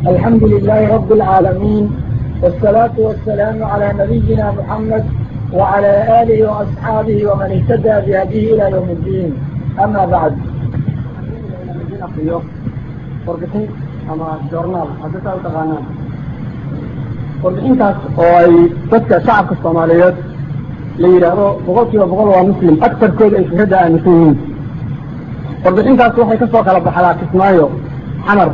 الحمد لله رب العالمين، والصلاة والسلام على نبينا محمد وعلى آله وأصحابه ومن اهتدى بهديه إلى يوم الدين. أما بعد، warbixintaas oo ay dadka shacabka Soomaaliyeed la yiraahdo boqolkiiba boqol waa muslim aktarkooda ay fikradda aaminsan yihiin. warbixintaas waxay ka soo kala baxdaa Kismaayo, Xamar,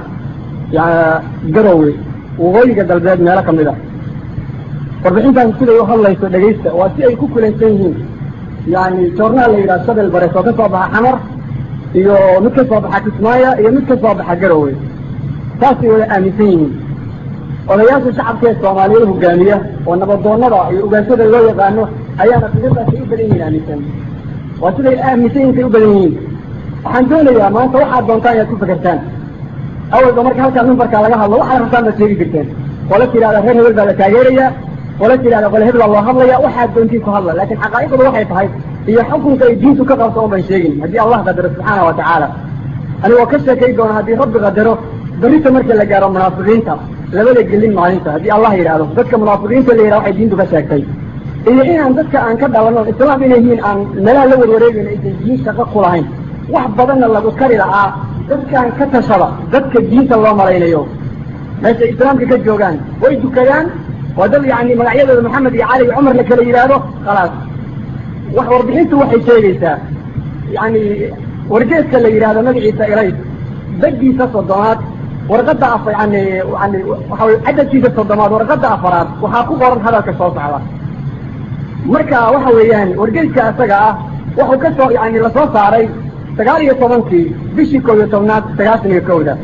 Garowe, waqooyiga galbeed meelo ka mid ah. warbixintaas siday u hadlayso dhageysta waa si ay ku kulansan yihiin joornaal la yiraahdo Shabel Barees oo ka soo baxa Xamar iyo mid ka soo baxa Kismaayo iyo mid ka soo baxa Garowe. taasi way aaminsan yihiin odayaasha shacabka Soomaaliyeed hogaamiya oo nabadoonnada iyo ugaashada loo yaqaano ayaana fikirdaasi u badan yihiin aaminsan. waa siday aaminsan yihiin u badan yihiin. waxaan doonayaa maanta waxaad doontaan inaad ku fikirtaan. awalba marka halkaa numbarkaa laga hadlo waxaad rabtaan baad sheegi jirteen. qola tidhahda reer hebel baa la taageerayaa, qola tidhahda qole hebel baa loo hadlaya, waxaad doontiin ku hadla. laakiin xaqaa'iqdu waxay tahay iyo xukunka ay diintu ka qabto baan sheegin haddii Allah qadaro subxaanahu wa tacaala. anigoo ka sheekay doona haddii rabbi qadaro berrita marka la gaaro munaafiqiinta labada gelin maalinta haddii Allah yidhaahdo dadka munaafiqiinta la yidhahdo waxay diintu ka sheegtay iyo inaan dadka aan ka dhalanno islaam inay yihiin aan meelaha la warwareegayno aysan diin shaqo ku lahayn wax badanna lagu kari lahaa dadkaan ka tashada dadka diinta loo malaynayo meesha islaamka ka joogaan way dukadaan waa dad magacyadooda maxamed iyo cali iyo cumar la kala yidhaahdo khalaas. wax warbixintu waxay sheegaysaa wargeeska la yidhaahdo magaciisa ilayd daddiisa soddomaad warqadda cadadkiisa soddomaad warqadda afaraad waxaa ku qoran hadalka soo socda. marka waxa weeyaan wargeyska isaga ah wuxuu ka soo lasoo saaray 19 bishii 11aad 91.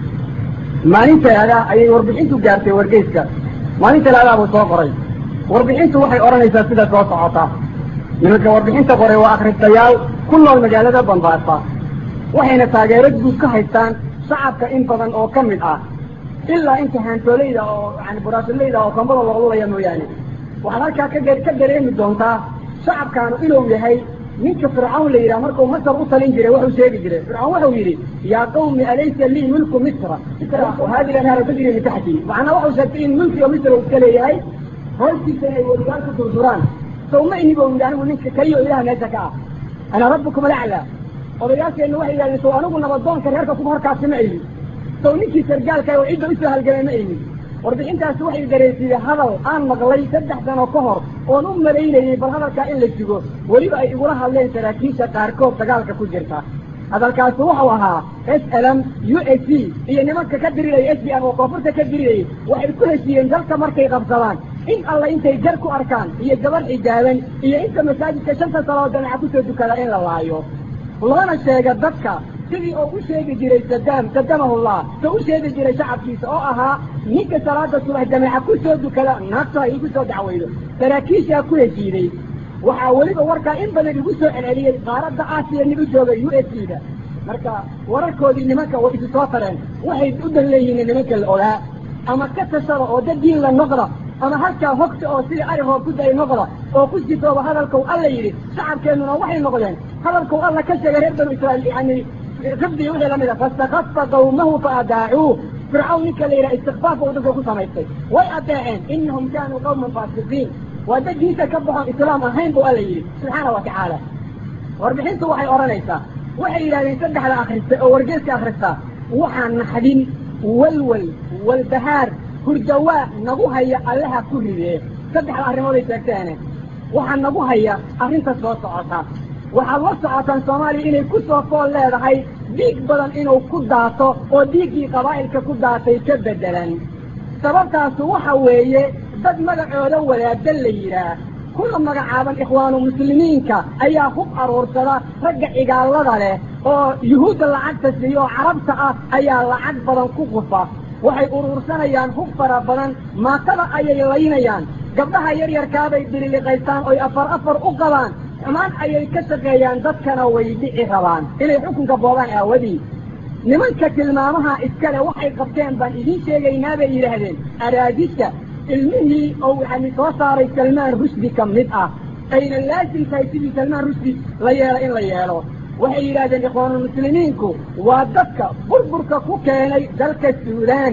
maalinteeda ayay warbixintu gaartay wargeyska. maalinteeda buu soo qoray warbixintu waxay odhanaysaa sida soo socota. nimanka warbixinta qoray waa akhristayaal ku nool magaalada Banbaasa waxayna taageero guud ka haystaan shacabka in badan oo ka mid ah ilaa inta haantoolayda oo buraashalayda oo kambada looga mooyaane. waxaad halkaa ka dareemi doontaa shacabkaanu inuu yahay ninka fircawn la yidhaha markuu masar u talin jiray wuxuu sheegi jiray. fircawn wuxuu yidhi yaa qawmi alaysa lii mulku misra wahadihi anhaar tajri min taxtii. macnaa wuxuu sheegtay in mulkiga misra uu iska leeyahay hoostiisa inay weligaan ku durduraan. sow ma inibo yidhi anigu ninka kaliyo ilaah meesha ka ah ana rabbukum alaclaa. odayaasheenna waxay yidhahdeen sow anigu nabadoonka reerka ku horkaasi ma ayni, sow ninkii sargaalka oo cidda usoo halgamay ma ayni. warbixintaasi waxay dareensiiyey hadal aan maqlay 3 sano ka hor oon u malaynayay bal hadalkaa in la sugo weliba ay igula hadleen saraakiisha qaarkood dagaalka ku jirta. hadalkaasi wuxuu ahaa SLM USC iyo nimanka ka diriraya SBM oo koonfurta ka dirirayay waxay ku heshiiyeen dalka markay qabsadaan in alla intay jar ku arkaan iyo gabar xijaaban iyo inta masaajidka 5 salaad jamaca ku soo dukada in la laayo. lana sheega dadka sidii oo u sheegi jiray qadamahullah soo u sheegi jiray shacabkiisa oo ahaa ninka salaada subax jamaca ku soo dukada naagta ay ku soo dacwaydo. saraakiisha ku heshiiday waxaa weliba warkaa in badan igu soo celceliyey qaaradda Aasiya nigu joogay USC-da. marka wararkoodii nimanka way isu soo tareen waxay u dan leeyihiin nimanka la ogaa ama ka tashada oo dad diin la noqda ama halkaa hogta oo sidii ari hoob ku day noqda oo ku sitooba hadalkuu alla yidhi. shacabkeennuna waxay noqdeen hadalkuu alla ka sheegay reer banu Israa'iil qabdii wixii lamid ah fastakhafa qawmahu faadaacuu. fircawn ninka la yidhaha istikfaaf uu dadka ku samaystay way adeeceen innahum kaanuu qawman faasiqiin. waa dad diinta ka baxoon islaam ahayn buu alla yidhi subxaana wa tacaala. warbixintu waxay odhanaysaa waxay yidhahdeen 3 akhrista oo wargeeska akhristaa waxaa naxdin walwal walbahaar hurdawaa nagu haya allaha ku ridee. 3 arrimooday sheegteene waxaa nagu haya arrinta soo socota. waxaad la socotaan Soomaaliya inay ku soo fool leedahay dhiig badan inuu ku daato oo dhiiggii qabaa'ilka ku daatay ka bedelan. sababtaasu waxa weeye dad magacooda wadaada la yidhaah kuna magacaaban ikhwaanu muslimiinka ayaa hub aruursada ragga cigaalada leh oo yuhuudda lacagta siiyo oo carabta ah ayaa lacag badan ku qufa. waxay uruursanayaan hub fara badan maatada ayay laynayaan gabdhaha yaryarkaabay diriliqaystaan oy 4 u qabaan xumaan ayay ka shaqeeyaan dadkana way dhici rabaan inay xukunka boobaan aawadii. nimanka tilmaamaha iskale waxay qabteen baan idiin sheegaynaa bay yidhaahdeen araadista ilmihii oo soo saaray Salmaan Rushdi ka mid ah ayna laasim tahay sidii Salmaan Rushdi la yeelo in la yeelo. waxay yidhaahdeen ikhwaanul muslimiinku waa dadka burburka ku keenay dalka Suudaan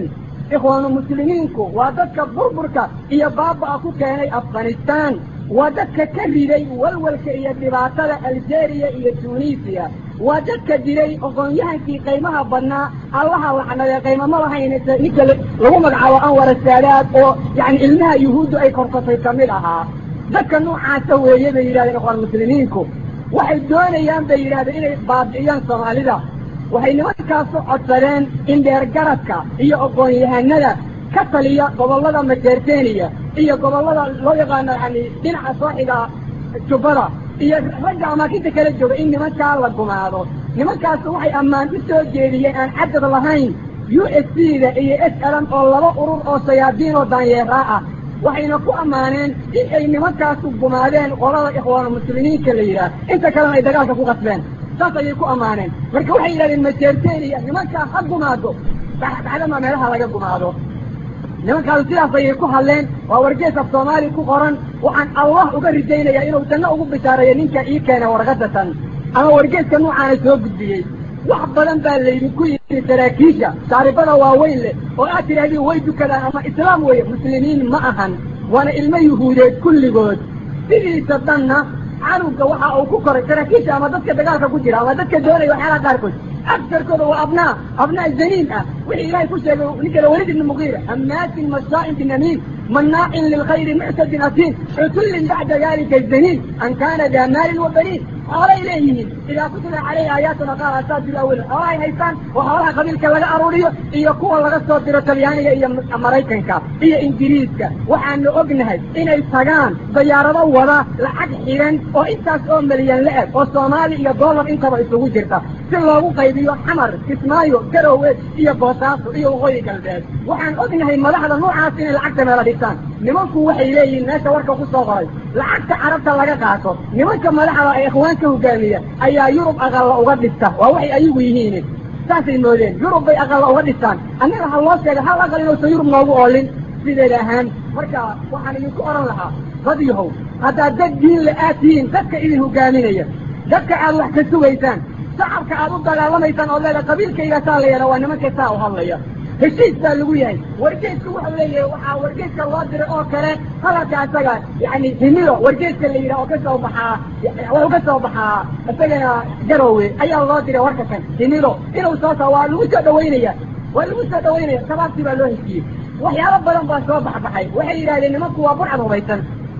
إخوان المسلمين وادك بربرك إيا بابا أكو كيني أفغانستان ودك كريدي والولك إيا دباتة الجيرية إيا تونيسيا ودك جيري أغنيها في قيمها بنا الله وحنا قيمة مالها نكل لهم العوى أنور السادات يعني إلنها يهود أي قرصة كاملها دك النوع عاسوي يبي إلى إخوان المسلمين waxay doonayaan bay yiraahdeen inay baabiyaan Soomaalida waxay nimankaas u codsadeen in dheergaradka iyo aqoon-yahanada ka taliya gobolada Majeerteeniya iyo gobolada loo yaqaan dhinaca sooxiga Jubbada iyo ragga amaakinta kala jooga in nimankaa la gumaado nimankaas waxay ammaan u soo jeediyeen aan cadad lahayn USC-da iyo SLM oo laba urur oo sayaadiin oo daanyeera ah waxayna ku amaaneen in ay nimankaas u gumaadeen qolada ikhwaan muslimiinka la yiraahdo inta kalena ay dagaalka ku qasbeen saas ayay ku amaaneen marka waxay yiraahdeen Majeerteeniya nimankaa ha gumaado bacdama meelaha laga gumaado nimankaas sidaas ayay ku hadleen waa wargeys af Soomaali ku qoran waxaan Allah uga ridaynayaa inuu tanna ugu bishaareeyo ninka ii keenay warqadatan ama wargeyska noocaana soo gudbiyey wax badan baa laydinku yidhi saraakiisha taaribada waaweyn leh oo aad tirahdeen way dukadaan ama islaam weeye muslimiin ma ahan waana ilmo yuhuudeed kulligood sidiisa dhanna canugga waxa uu ku koray saraakiisha ama dadka dagaalka ku jira ama dadka doonaya waxyaalaha qaarkood أكثر وأبناء الزنين وحي إلهي كشة نكلا وليد بن مغيرة همات مشاء بنميم مناع للخير معتد أثيم عتل بعد ذلك الزنين أن كان ذا مال وبنين قال إليه إذا كتب عليه آياتنا قال أساس الأول أولاي هيسان وحوالها قبيلك لغا أروريو إيا قوة لغا صدر تليانية إيا أمريكانكا إيا إنجليزكا وحان أغنهد إنا يتغان ضيارة وضا لحق حيران وإنتاس مليان لأب وصومالي إيا دولار إنتا بإسوه جرتا سلوه قيبيو حمر كسمايو كروه إيا بوساسو إيا وغوي قلبات وحان أغنهد ملاحظة نوعات إن العكس ميلا ديسان نمانكو وحي إليه الناس وركا قصة غري العكس عربتا لغا قاسو نمانكا ملاحظة إخوان هجامية أي يوروب أغلى أغدسته ووحي أيوه يهيني ساسي المولين يوروب بي أغلى أغدستان أنا رح الله سيئة هل أغلى إنه سيوروب نوغو أولين سيدي لهان مركا وحاني يكو أران لها غديهو هذا دد دين لآتين ددك إلي هجامينية ددك الله كسويسان سعبك أبوك لالميسان أولا قبيلك إلى ساليا وأنا ما كساو هالليا هشيس بالوياي ورجيسك وحليه ورجيسك الله دري أو كره خلاص أسجع يعني هنيرو ورجيسك اللي يرى أو كسر بحا وكسر بحا أسجع جروي أي الله دري وركسن هنيرو إنه صاصا والوسا دوينيا والوسا دوينيا سبب تبالوه كي وحيا ربنا بسوا بحي وحي إلى لأن مكوا برعه بيتن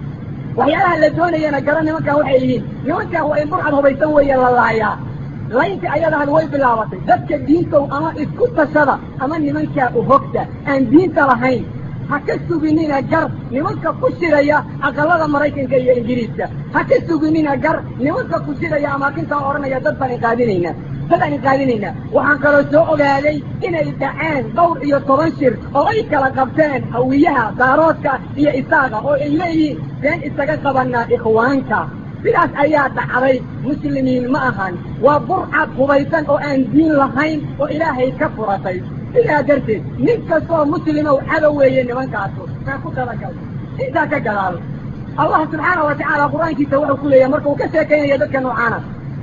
وحياها اللي دوني أنا جراني مكوا وحيين يوانك هو إن برعه بيتن ويا الله يا laynta ayadahan way bilaabatay dadka diinta ama isku tashada ama nimanka u hogta aan diinta lahayn ha ka suginina gar nimanka ku shiraya aqalada Mareykanka iyo Ingiriiska ha ka suginina gar nimanka ku shiraya ama kinta oranaya dad baan qaadinayna waxaan kaloo soo ogaaday inay dhaceen dhowr iyo 10 shir oo ay kala qabteen hawiyaha daaroodka iyo isaaga oo ay leeyihiin been isaga qabanaa ikhwaanka sidaas ayaa dhacday muslimiin ma ahan waa burcad hubaysan oo aan diin lahayn oo ilaahay ka furatay sidaa darteed nin kastoo muslima oo cadow weeye nimankaasu kaa ku talagal intaa ka gadaal allah subxaanahu wa tacaala qur-aankiisa wuxuu ku leeyahay markuu ka sheekaynaya dadka noocaana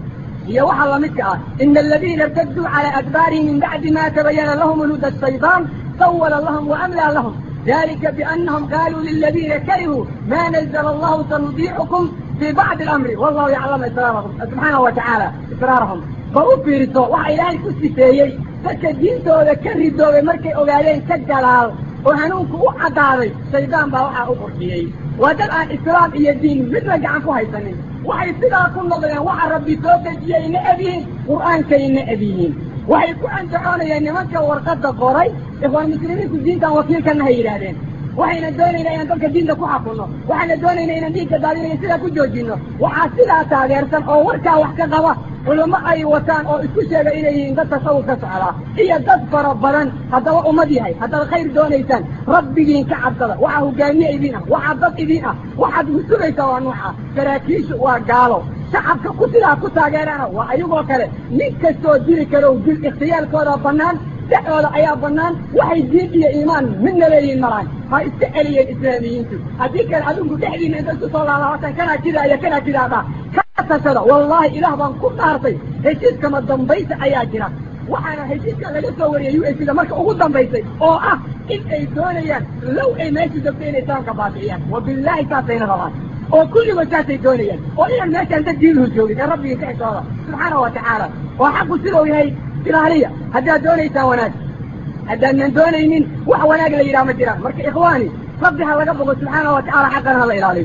iyo waxa la midka ah ina aladiina irtaduu calaa adbaarihim min bacdi ma tabayana lahum huda ashaytaan sawala lahum wa amlaa lahum ذلك بأنهم قالوا للذين كرهوا ما نزل الله سنطيعكم في بعض الأمر والله يعلم إسرارهم سبحانه وتعالى إسرارهم فأفرطوا وحا إلهي كسيسيي فكدينتو ذكرردوا بمركي أغالين كالجلال وهنونك وحداري سيدان بوحا أفرطيي ودرع إسلام إيا الدين مثل جعنكو هايسانين وحي صدا كل نظرين وحا ربي توقجي نأبيهن قرآن كي نأبيهن وحي كوان دعونا يعني مكة ورقد قوري إخوان المسلمين كدين كان وكيل كان هيرادين وحين دونينا إن دولك الدين دكو حقنا وحين دونينا إن دينك دالين يسيدا كجوجينا وحاسدا تاغيرسان أو وركا وحكا غوا ولما أي وطان أو اسكشيغ إليه إن قد تصوف كسعلا إيا قد فربنا هذا وأمدي هاي هذا الخير دونيسان ربي كعب صدا وحاو جاميع إذينا وحضط إذينا وحد مسوريسا ونوحا كراكيش وقالوا شعبك كتلا كتاغيرانا وأيوغو كالي نكستو جيري كالو جير اختيال كودا بنان دعوة أيها بنان وحي دين إيا إيمان من نبيين مران هاي استعلية الإسلاميين هذيك العدوم تحدين أنت تصلى الله وطن كنا كذا يا كنا كذا كتسدا والله إله بان كل أرضي هيشيز كما الضنبيس أياجنا waxaana heshiiska laga soo wariyay USida marka ugu dambaysay oo ah in ay doonayaan low ay meesha joogto inay islaamka baabi'iyaan wabilaahi saasayna rabaan oo kulligood saasay doonayaan oo inaan meeshaan dad diinuhu joogin ee rabbigii ka xisooda subxaanahu wa tacaala oo xaqu sidau yahay ilaaliya haddaad doonaysaan wanaag haddaanan doonaynin wax wanaag la yidhaha ma jiraan marka ikhwaani rabbi ha laga bogo subxaanahu wa tacala xaqana ha la ilaaliyo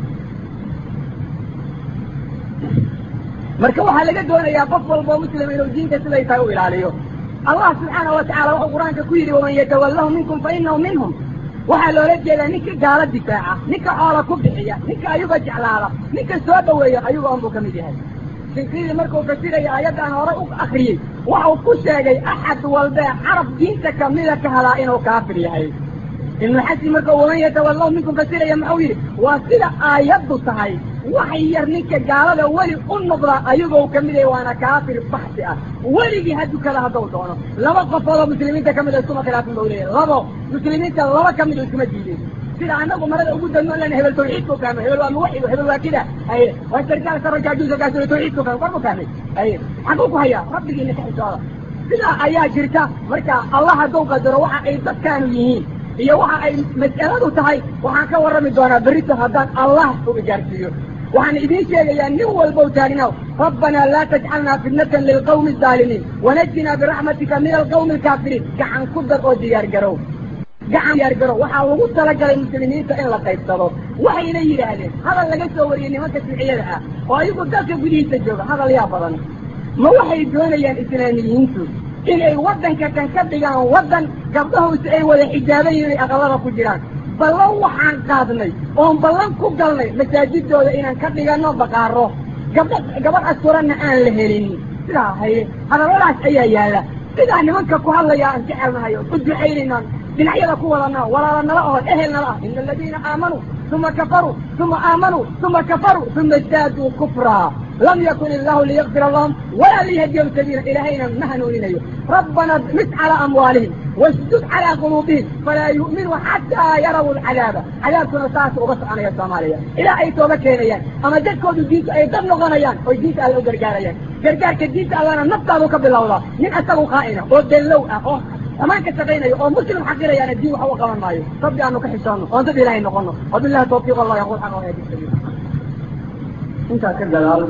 marka waxaa laga doonayaa qof walboo muslim inuu diinta siday tahay u ilaaliyo allah subxaanahu wa tacala wuxuu qur-aanka ku yidhi waman yatawallahu minkum fa inahu minhum waxaa loola jeedaa ninka gaalo difaaca ninka xoola ku bixiya ninka ayuga jeclaada ninka soo dhaweeya ayuga unbuu ka mid yahay sinkiidii markuu fasiraya aayaddan hore u akriyey waxau ku sheegay axad walbee carab diinta kamida ka hadaa inuu kaafir yahay ibnu xasin markau waman yatawallahu minkum fasiraya muxuu yidhi waa sida aayaddu tahay waxay yar ninka gaalada weli u noqdaa ayagoo ka mid yahay waana kaafir baxsi ah weligii ha dukada hadduu doono laba qofoodoo muslimiinta ka mid a iskuma khilaafin bau leeyahay labo muslimiinta laba ka mid o iskuma diideen sida annagu marada ugu danno lan hebel tawxiidku fahmay hebel waa muwaxid hebel waa kida haye waa sarkaal sarajaajuusakaasoo tawxiidku fahmay war mu fahmay haye xaquu ku hayaa rabbigiina ka xisooda sidaa ayaa jirta marka allah hadduu qadaro waxa ay dadkaanu yihiin iyo waxa ay mas'aladu tahay waxaan ka warrami doonaa berrito haddaan allah u ijaarsiiyo waxaan idiin sheegayaa nin walbow taagnaw rabbanaa laa tajcalnaa fitnatan lilqawmi aldaalimiin wanajinaa biraxmatika min alqawmi alkaafiriin gacan ku dar oo diyaargarow gacan diyaargarow waxaa lagu talagalay muslimiinta in la qaybsado waxayna yidhaahdeen hadal laga soo wariyey nimanka siciyada ah oo ayagu dalka gudihiisa jooga hadal yaa badan ma waxay doonayaan islaamiyiintu inay waddanka kan ka dhigaan waddan gabdhahoose ay wada xijaaban yihin ay aqalada ku jiraan ballan waxaan qaadnay oon ballan ku galnay masaajidooda inaan ka dhigano baqaaro gabadh asturanna aan la helin sidaa haye hadalladaas ayaa yaalla sidaa nimanka ku hadlaya aan jecelnahay oo u ducaynaynaan dhinacyada ku wadanaa walaala nala oho ehel nala ah ina aladiina aamanuu uma kafaruu uma aamanuu uma kafaruu uma isdaaduu kufraa lam yakun illahu liyakfira lahum walaa liyahdiyahum sabiila ilaahayna ma hanuuninayo rabbana mis calaa amwaalihim wasjud calaa quluubihim falaa yu'minuu xataa yaraw alcadaaba cadaabkuna saas uga soconaya soomaaliya ilaa ay tooba keenayaan ama dadkoodu diintu ay dad noqonayaan oy diinta alla u gargaarayaan gargaarka diinta allana naftaadu ka bilowdaa nin asagu qaa'ina oo dellow ah oo amaan ka shaqaynayo oo muslim xaqirayaana diin wax u qaban maayo rabbi aanu ka xishoonno oon dad ilaahay noqono wabillahi tawfiiq allah yaqul xaq oo hadi sabiil intaa ka gadaal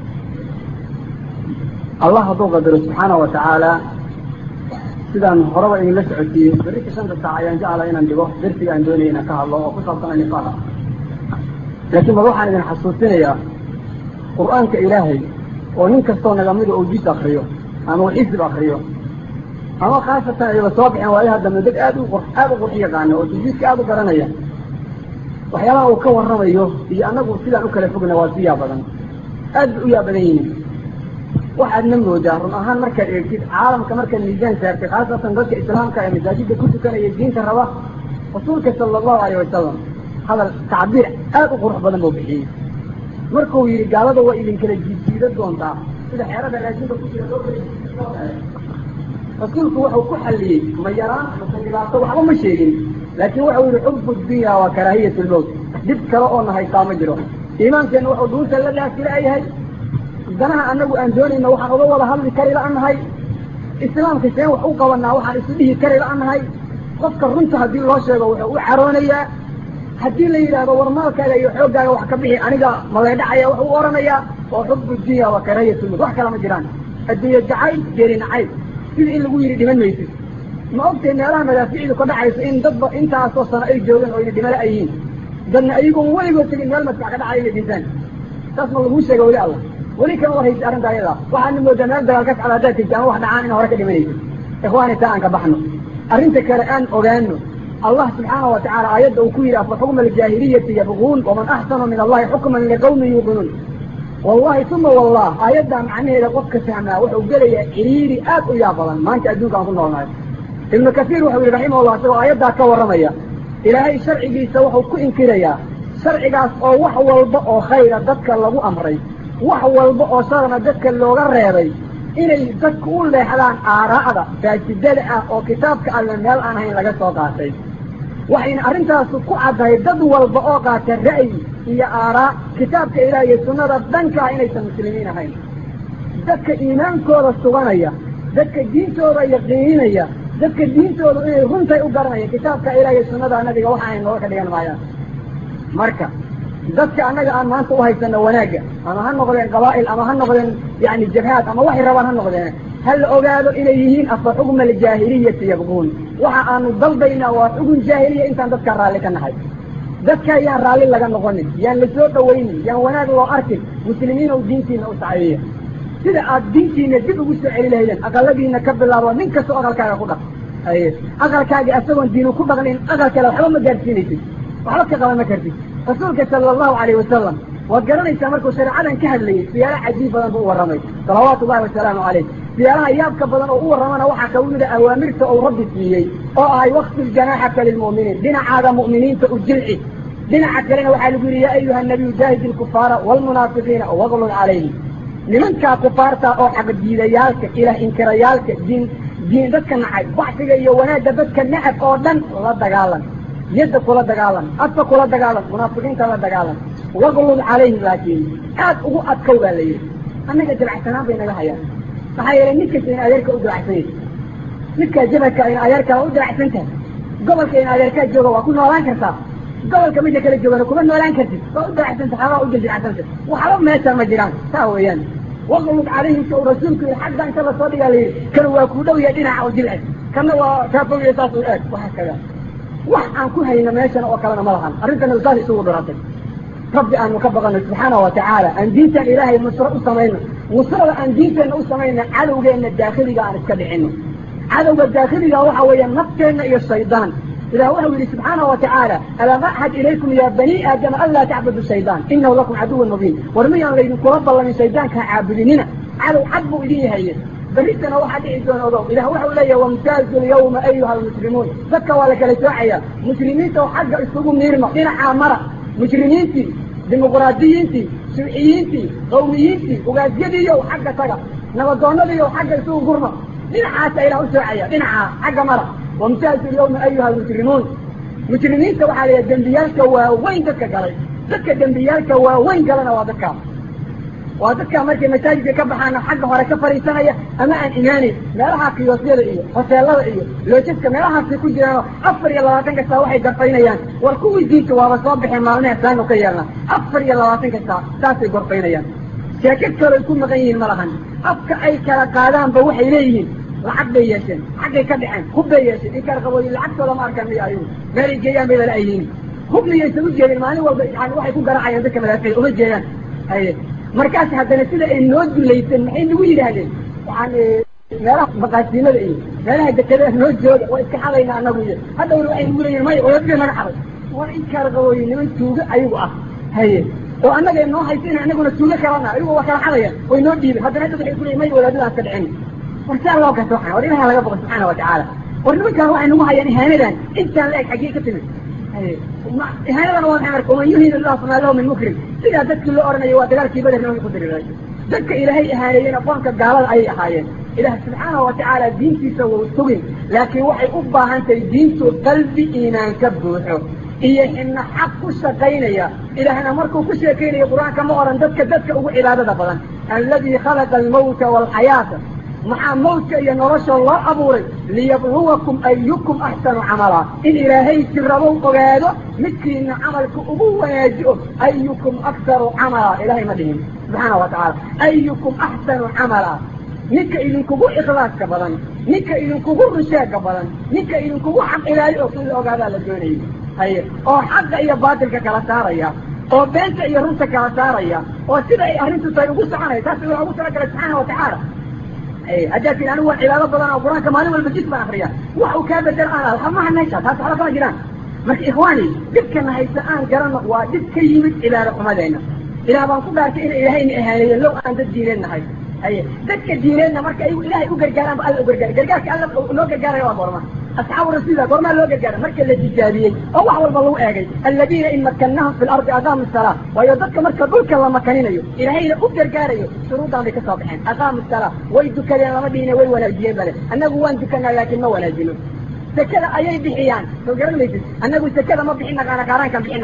allah hadduu qadaro subxaanahu wa tacaala sidaan horeba idinla socotiiyey berrika 5 saac ayaan jeclaa inaan dhigo darsiga aan doonaya inaan ka hadlo oo ku saabsan nifaqa laakiin bal waxaan idin xasuusinayaa qur'aanka ilaahay oo nin kastoo nagamida uu jis akriyo ama uu xisib akriyo ama khaasatan ayba soo bixeen waayaha dambe dad aad u qurxi yaqaana oo tajwiidka aad u garanaya waxyaabaha uu ka warramayo iyo annagu sidaan u kala fogna waa si yaa badan aad bay u yaa badan yihiin waxaadna moodaa run ahaan markaad eegtid caalamka markaad miisaan saartay khaasatan dadka islaamka ee masaajidda ku tukanaya diinta raba rasuulka sala allahu alayh wasalam hadal tacbiir aad u qurux badan buu bixiyey markuu yidhi gaalada waa idinkala jiidjiida doontaa sida xeerada raashinka ku jira loo rasuulku wuxuu ku xalliyey ma yaraan mase dhibaato waxba ma sheegin laakiin wuxuu yidhi xubbu dunya waa karaahiyat lmowt dhib kale oo na haystaa ma jiro iimaankeenna wuxuu dhuunta la dhaafila yahay danaha annagu aan doonayna waxaan uga wada hadli kari la'annahay islaamka seen wax u qabanaa waxaan isu dhihi kari la'annahay qofka runta haddii loo sheego wuxuu u caroonayaa haddii la yidhaahdo war maalkaaga iyo xooggaaga wax ka bixi aniga maleedhacaya wuxuu u oranayaa oo xubbu dunya waa karaahiyat lmowt wax kale ma jiraan adduunye jacayl geeri nacayb sidii in lagu yidhi dhiman maysid ma ogtay meelaha madaaficdu ka dhacayso in dadba intaasoo sano ay joogeen oo ina dhimale ay yihiin dadna ayagoon weligood tegin meel madfac ka dhacaya inay dhintaan taas ma laguu sheega weli alla weli kama warhaysid arrinta ayada waxaana moodaa meel dagaal ka socda haddaad tegti ama wax dhacaan in hore ka dhimanaysid ikhwaani taa aan ka baxno arrinta kale aan ogaano allah subxaanahu wa tacaala aayadda uu ku yidhi afa xukma aljaahiliyati yabquun waman axsanu min allahi xukman liqawmin yuuqinuun wallahi uma wallah aayaddaa macnaheeda qofka fahmaa wuxuu gelayaa ciriiri aad u yaa badan maanta adduunka aan ku noolnahay ibnu kasiir wuxuu yidhi raximahullah isagoo aayaddaa ka warramaya ilaahay sharcigiisa wuxuu ku inkirayaa sharcigaas oo wax walba oo khayra dadka lagu amray wax walba oo sharana dadka looga reebay inay dadku u leexdaan aaraa'da faajidada ah oo kitaabka alle meel aan hayn laga soo qaatay waxayna arrintaasu ku caddahay dad walba oo qaata ra'yi iyo aaraa kitaabka ilaah iyo sunnada dhanka ah inaysan muslimiin ahayn dadka iimaankooda suganaya ذاتك الدين توضا يقينيا ذاتك الدين توضا إنه رنطي أقرنيا كتابك إلهي السنة النبي وحاين نورك ديان معيان مركا ذاتك أنك ما أنت وهيسن وناجة أما هنغلين قبائل أما هنغلين يعني الجبهات أما وحي ربان هنغلين هل أقالوا إليهين أصلا حكم الجاهلية يبغون وحا أن الضلبين وحكم الجاهلية إنسان ذاتك رالك النحي ذاتك يا رالي لغا نغني يا لسوط ويني يا وناج الله أركب مسلمين ودينتين أسعية سيدا الدينتين يجب وسعي إليهين أقلبين كب الله ومنك سوء أغلقا يقول أغلقا أسوان دينو كبغلين أغلقا لو حلو مجارسينيتي وحلوك قبل مكرتي رسولك صلى الله عليه وسلم وقرني سامركو شرعا كهل لي سيارة عجيبة هو الرمي صلوات الله والسلام عليه سيارة أيابك بدن هو الرمي وحا كوني أوامرت أو ربي فيه أو أي وقت الجناحة للمؤمنين دينا عاد مؤمنين تأجلعي دينا عكرنا وحا يقول يا أيها النبي جاهد الكفار والمنافقين واغلظ عليهم لمن كفارتا أو حق دينيالك إلى إنكريالك دين ذاتك النعب بحثك يوناد ذاتك النعب أو دن لا دقالا يدك ولا دقالا أطفق ولا دقالا منافقين ولا دقالا واغلظ عليهم لكن هو أتكوبا لي أنا قد العسنان بين الهيا فحيا نكت إن أدرك أدرع سنين نكت جبك إن أدرك أدرع سنتين قبلك إن أدرك الجوغة وكنا ولان كرتا قبلك مجك الجوغة وكنا ولان كرتا فأدرع سنت حرا أدرع سنت وحرام ما يسر مجران ساوي يعني واغلظ عليهم سوء رسولك حتى أنت الله صادق عليه كانوا يكودوا يدينا عو جلعة كانوا كافوا يساسوا الآن وهكذا وحن كلها إنما يشنا وكلنا ملحا أردنا نزال سوء براتك ربي أن نكبغنا سبحانه وتعالى أن دينتا إلهي مصر أسمينا مصر أن دينتا أسمينا عدو لأن الداخلي قاعد نتكبعينه عدو الداخلي هو ينقلنا إلى الشيطان إذا هو سبحانه وتعالى ألا معهد إليكم يا بني آدم ألا تعبدوا الشيطان إنه لكم عدو مبين ورمي أن لينكم رب الله من شيطان كعابديننا عدو حبوا إليه هي بريتنا واحد إنسان أضوء إذا هو إلي وامتازوا اليوم أيها المسلمون ذكا ولك لساعية مسلمين توحق إسلوبهم نيرما إنا عامرة مجرمينتي ديمقراطيينتي شيوعيينتي قوميينتي وقازيدي وحق سقا نبضونادي وحق سوق قرمة دينعا إلى أسرعية دينعا حق مرة وامتازوا اليوم أيها المجرمون مجرمين توحالي الدنبيالك وين ذكا قلي ذكا الدنبيالك وين قلنا وذكا مركي مساجد كبحانا حق هورا فريسانية أما أن إيماني مالها في وسيلة إيه وسيلة إيه لو جدك مالها في كل جنة أفر يلا واتنك ساوحي قرطينيان والكوي ديك وصابح مالنا سانو كيانا أفر يلا واتنك ساسي قرطينيان شاكت كلا يكون مغيين ملحان أفك أي كلا قادان بوحي إليهين لعب بياشن حق كبحان خب بياشن إكار قوي العكس ولا ماركان لي أيون مالي جيان بيلا الأيين خب لي يسوي جيان الماني يعني واحد يكون قرعي ذكا ملافين ومن جيان هاي markaas haddana sida ay noo dulaysan maxay nagu yidhaahdeen waxaan meelaha maqaasiinada iyo meelaha dekadaha noo jooga waa iska xadaynaa annagu iyo haddawna waxay nagu leeyihin maya wadaadka naga xaday waa inkaar qabooye niman tuugo ayagu ah haye oo annaga noo haysan annaguna tuugo kalana ayagu waa kala xadayaan way noo dhiibeen haddana hadda waxay ku leeyihin maya wadaadadaas ka dhicin war saa loo gato waxaan war ilaha laga boqo subxaana watacaala war nimankaan waxay nagu hayaan ihaanadan intaan la eg xaggee ka timid إهانة واضح عمرك ومن يهين الله فما له من مكرم إذا ذاتك اللي أرني وادقالك بدر نوم يقدر الله ذاتك إلهي إهانيين أقوانك قالوا أي أحايين إله سبحانه وتعالى دين في سوى والسبين لكن وحي أبا أنت دين في قلبي إيمان كبوحه إيه إن حق الشقين يا إلهنا مركو كشيكين يا قرآن كما أرن ذاتك أبو عبادة بغن الذي خلق الموت والحياة مع موت ينرش الله أبوري ليبلوكم أيكم أحسن عملا إن إلهي سربوا قرادوا مثل إن عملك أبوه يجئوا أيكم أكثر عملا إلهي مدين سبحانه وتعالى أيكم أحسن عملا نك إلنكم إخلاص كبلا نك إلنكم رشاء كبلا نك إلنكم حق إلهي أصول أقادا للجوني هاي أو حق إيا باطلك كالساريا أو بينك إيا رمسك كالساريا أو سيدا إيا أهلنتو سيقص عنه تاسبوا أبو سرك سبحانه وتعالى أجاك الآن هو العبادة بضانا وقرآن كمالي والبجيس ما أخريا وحو كابة الآن الحماها النيشات هذا على فاجران مك إخواني دبك أنها يسأل قرآن ودبك يمت إلى رقم دينا إلى بانكو بارك إلهين إهانيا لو أن تدينين هاي دبك الدينين مرك أيو إلهي أقر قرآن بقال أقر قرآن قرآن كألم لو قرآن يا قرآن أصحاب الرسول قرآن لو قرآن مرك الذي جابيين أو حول بالله أجي الذين إن مكناهم في الأرض أقاموا الصلاة ويضدك مرك دولك الله مكانين أيو إلهين أقر قرآن شروطا لك صابحين أقاموا الصلاة ويدك لنا مدينة ويولاجين بله أنه وانتكنا لكن ما ولاجين سكذا أيي بحيان لو قرآن ليس أنه سكذا ما بحين نغانا قرآن كان بحين نغان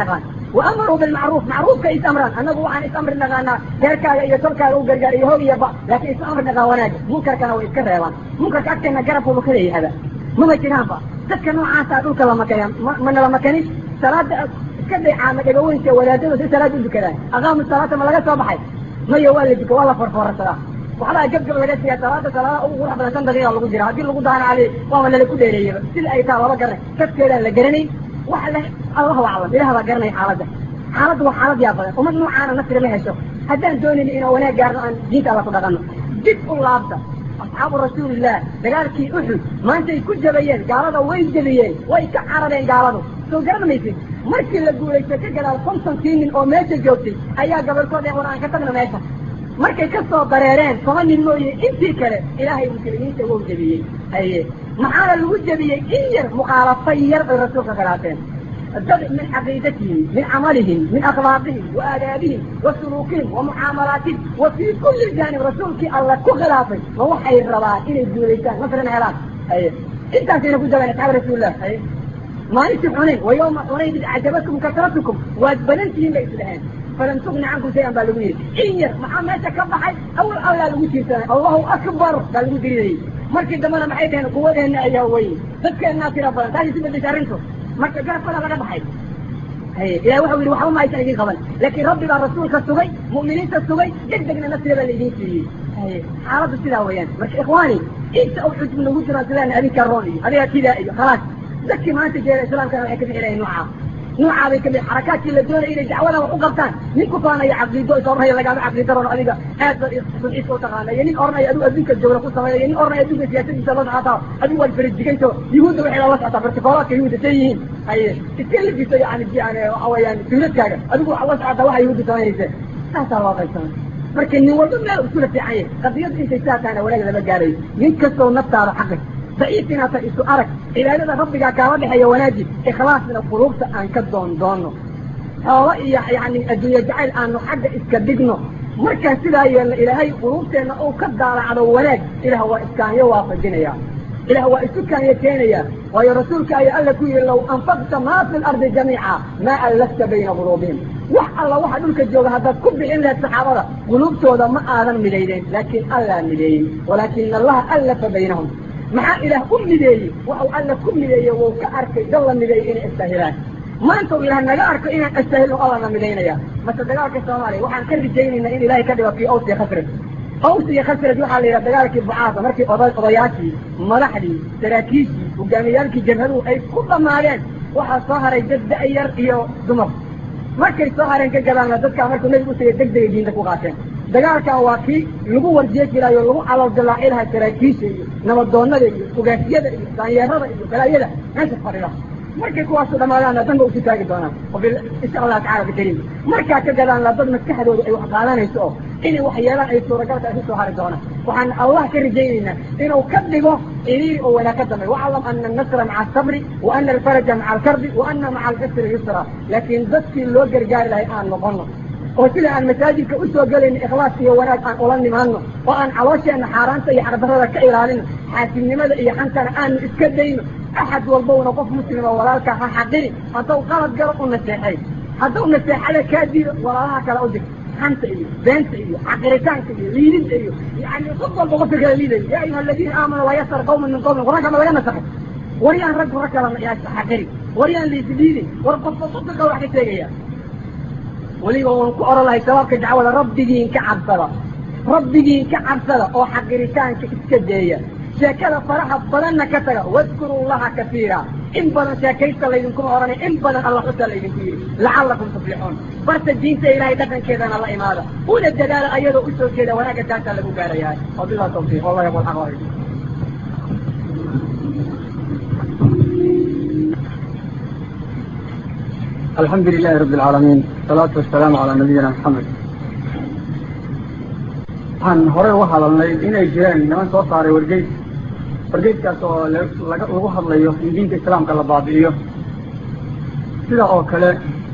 وأمروا بالمعروف معروف كإس أمران أنا أقول عن إس أمر نغانا هركا يتركا وقرقار يهوي يبا لكن إس أمر نغاواناك منكر كان ويتكرر منكر كأكتر نقرب وبخليه هذا ما يتنافى تذكروا عن ساعدوك لما كان من لما كانش صلاة كذا عام يقولون شيء ولا تدرس صلاة الذكرى أقام الصلاة ما لقى صباحي ما يوالدك ولا فرفور الصلاة وعلى جبجب لقى فيها صلاة أو واحد بس عند غير الله جرا هذه اللي قدها عليه وما اللي كده يريه كل أي تابع بقرن كذا اللي جرني وحلا الله أعلم إله بقرني حالته وحالة يا فلان وممنوع أنا نصير لها شوف هذا دون إن ولا جارنا أن جيت على صدقنا جيت الله عبده أصحاب رسول الله قال كي أحد ما أنت يكون جبيان قالوا وين جبيان ويكعرين قالوا سو قرن ميسي markii la guuleystay ka gadaal 50 nin oo meesha joogtay ayaa gabarkood aan ka tagno meesha markay ka soo dareereen 10 nin mooyee intii kale ilaahay muslimiinta uu jabiyay haye maxaa lagu jabiyay in yar muqaalafay yar rasuulka galaateen الدفع من عقيدتهم من عملهم من أخلاقهم وآدابهم وسلوكهم ومعاملاتهم وفي كل جانب رسولك الله كخلافه ووحي الرضاء إلى الدوليسان مثلا عراق أيه إنت سينا كنت بأن تعالى رسول الله أيه ما نسي حنين ويوم حنين أعجبتكم كثرتكم وأجبنتهم بإسلام فلم تغن عنكم شيئا بالغوير إنير محمد تكبحي أول أولا لغوتي سنة الله أكبر بالغوتي مركز دمنا معيدين قوتهن أيهوين فكر الناس ربنا تاجي سبب بشارنكم marka garafada laga baxay ilaahay waxa uu waxa ma ay tahay qaban laakiin rabbiga rasuulka sugay muuminiinta sugay degdegna nafsiga la idin siiyay xaaladu sidaa weeyaan marka ikhwaani inta uu xujum lagu jiro sidaan adinka rooni adiga kida iyo خلاص dadkii maanta jeeray islaamka waxay ka bixireen nooca bay kamid xarakaadkii la doonay inay dacwada wax u qabtaan ninku faanaya caqiido soomahay laga caqiido roon adiga aad isku taqaanay nin ornay adu adinka jawra ku sameeyay nin ornay adinka siyaasadiisa la socota adigu wal farijiganto yuhuudda waxay la socota bartiqoolaadka yuhuudda tayiin ay iskaligiisa yani awayaan dawladkaaga adigu la socota waxa yuhuudda sameeyay taasa waa qaysan markii nin walba meel isku la fiicay qadiyada intay saataana walaga laba gaaray nin kastoo naftaada xaqay ضعيفنا تأسو أرك إلى هذا ربك كواضح يا وناجي إخلاص من القلوب أن كدون دونه يعني الدنيا جعل أن حق إسكدقنا مركز سلا إلى هاي قلوب سينا أو كدار على وناج إلى هو إسكان يوافق جنيا إلى هو إسكان يكينيا ويا رسولك أي ألك لو أنفقت ما في الأرض جميعا ما ألفت بين قلوبهم الله واحد لك الجوغ هذا كب إلا السحابة قلوب سودا ما آذن مليين لكن ألا مليين ولكن الله ألف بينهم مع إله كل ذي وأو أن كل ذي وكأرك جل من ذي إن استهلان ما أنتم إله نجارك إن استهلوا الله من ذينا يا ما تدعك السماء وحن كل جين إن إله كذا في أوصي خسرت أوصي خسرت يوحى لي دعك البعاثة مركي قضياتي ملحدي تراكيسي وجميعك جمهور أي كل ما عليه وحى صهر يجد أير إيو دمر مركي صهر إنك جلنا ذكر مركي نجيب سيدك ذي دينك وقاسم dagaalka waa kii lagu warjeejirayo lagu calaldilaacilaha saraakiisha iyo nabaddoonnada iyo ugaasiyada iyo daanyeerada iyo galaayada meesha fadhida markay kuwaasu dhammaadaanna danba usi taagi doonaan insha allah tacaala bikariim markaa ka gadaanla dad maskaxdooda ay wax qaadanayso oo inay wax yeelaan ay suuragalka ay soo hari doonaan waxaan allah ka rajaynaynaa inuu ka dhigo iriiri oo wanaag ka dambeeyo waclam ana annasra maca asabri wa ana alfaraja maca alkarbi wa ana maca alcusri yusra laakiin dadkii loo gargaari lahay aan noqono وسيلة عن مساجد كأسوة قال إن إخلاص هي وناك عن أولاني مهنه وأن علاشي أن حارانته يحربها كإيرانين حاسم لماذا إيه حنكنا أن إسكدين أحد والبون وقف مسلم وراك حقيري حتى وقالت قرأوا النسيحي حتى النسيحي على كادير وراك لأودك حنت إيه بنت إيه عقرتان إيه ليلين إيه يعني خطوة بغفر ليلين يا أيها الذين آمنوا ويسر قوم من قوم وراك ما لنا سحب وريان رجل ركلا يا حقيري وريان ليسديني ورقصة صدق وحكي تيجي وليبا ونكو الله سواك دعوة ربكين كعبسلة أو حقرتان كإسكدية شاكلا فرحة بلنا كتلا واذكروا الله كثيرا إن بنا شاكيت ليدنكم أراني إن بنا الله حتى ليدنكم لعلكم تفلحون برس الدين سيلاهي دفن كذا الله إمادا أولى الدلالة أيضا أسر كذا وناك تاتا لكم قاريات وبالله توفيق والله يقول حقائي الحمد لله رب العالمين والصلاة والسلام على نبينا محمد waxaan hore u hadalnay inay jiraan niman soo saaray wargeydkaas oo lagu hadlayo in diinta islaamka la baabi'iyo sida oo kale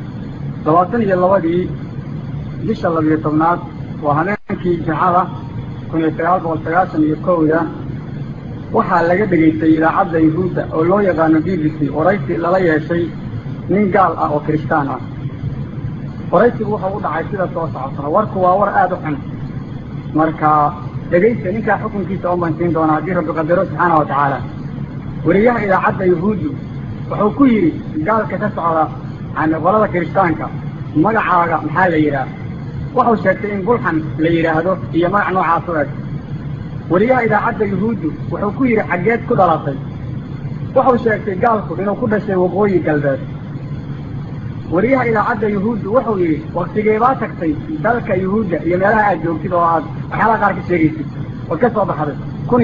22 bisha 12 waa habeenkii Jimcaha 1991 waxaa laga dhageystay idaacadda Yuhuudda oo loo yaqaan BBC waraysi lala yeeshay nin gaal ah oo Kristaan ah waraysigu wuxuu u dhacay sida soo socota warku waa war aada u xun marka dhegaysta ninkaa xukunkiisa oo baan siin doonaa haddii rabbi qadaro subxaana wa tacaala weriyaha idaacadda yahuuddu wuxuu ku yidhi gaalka ka socda yani qolada kiristaanka magacaaga maxaa la yidhaah wuxuu sheegtay in bulxan la yidhaahdo iyo magac noocaas u eg weriyaha idaacadda yahuuddu wuxuu ku yidhi xaggeed ku dhalatay wuxuu sheegtay gaalku inuu ku dhashay waqooyi galbeed weriyaha idaacadda yahuuddu wuxuu yidhi waktigeebaa tagtay dalka yahuudda iyo meelaha aad joogtid oo aad waxyaalaha qaar ka sheegaysid oo ka soo baxday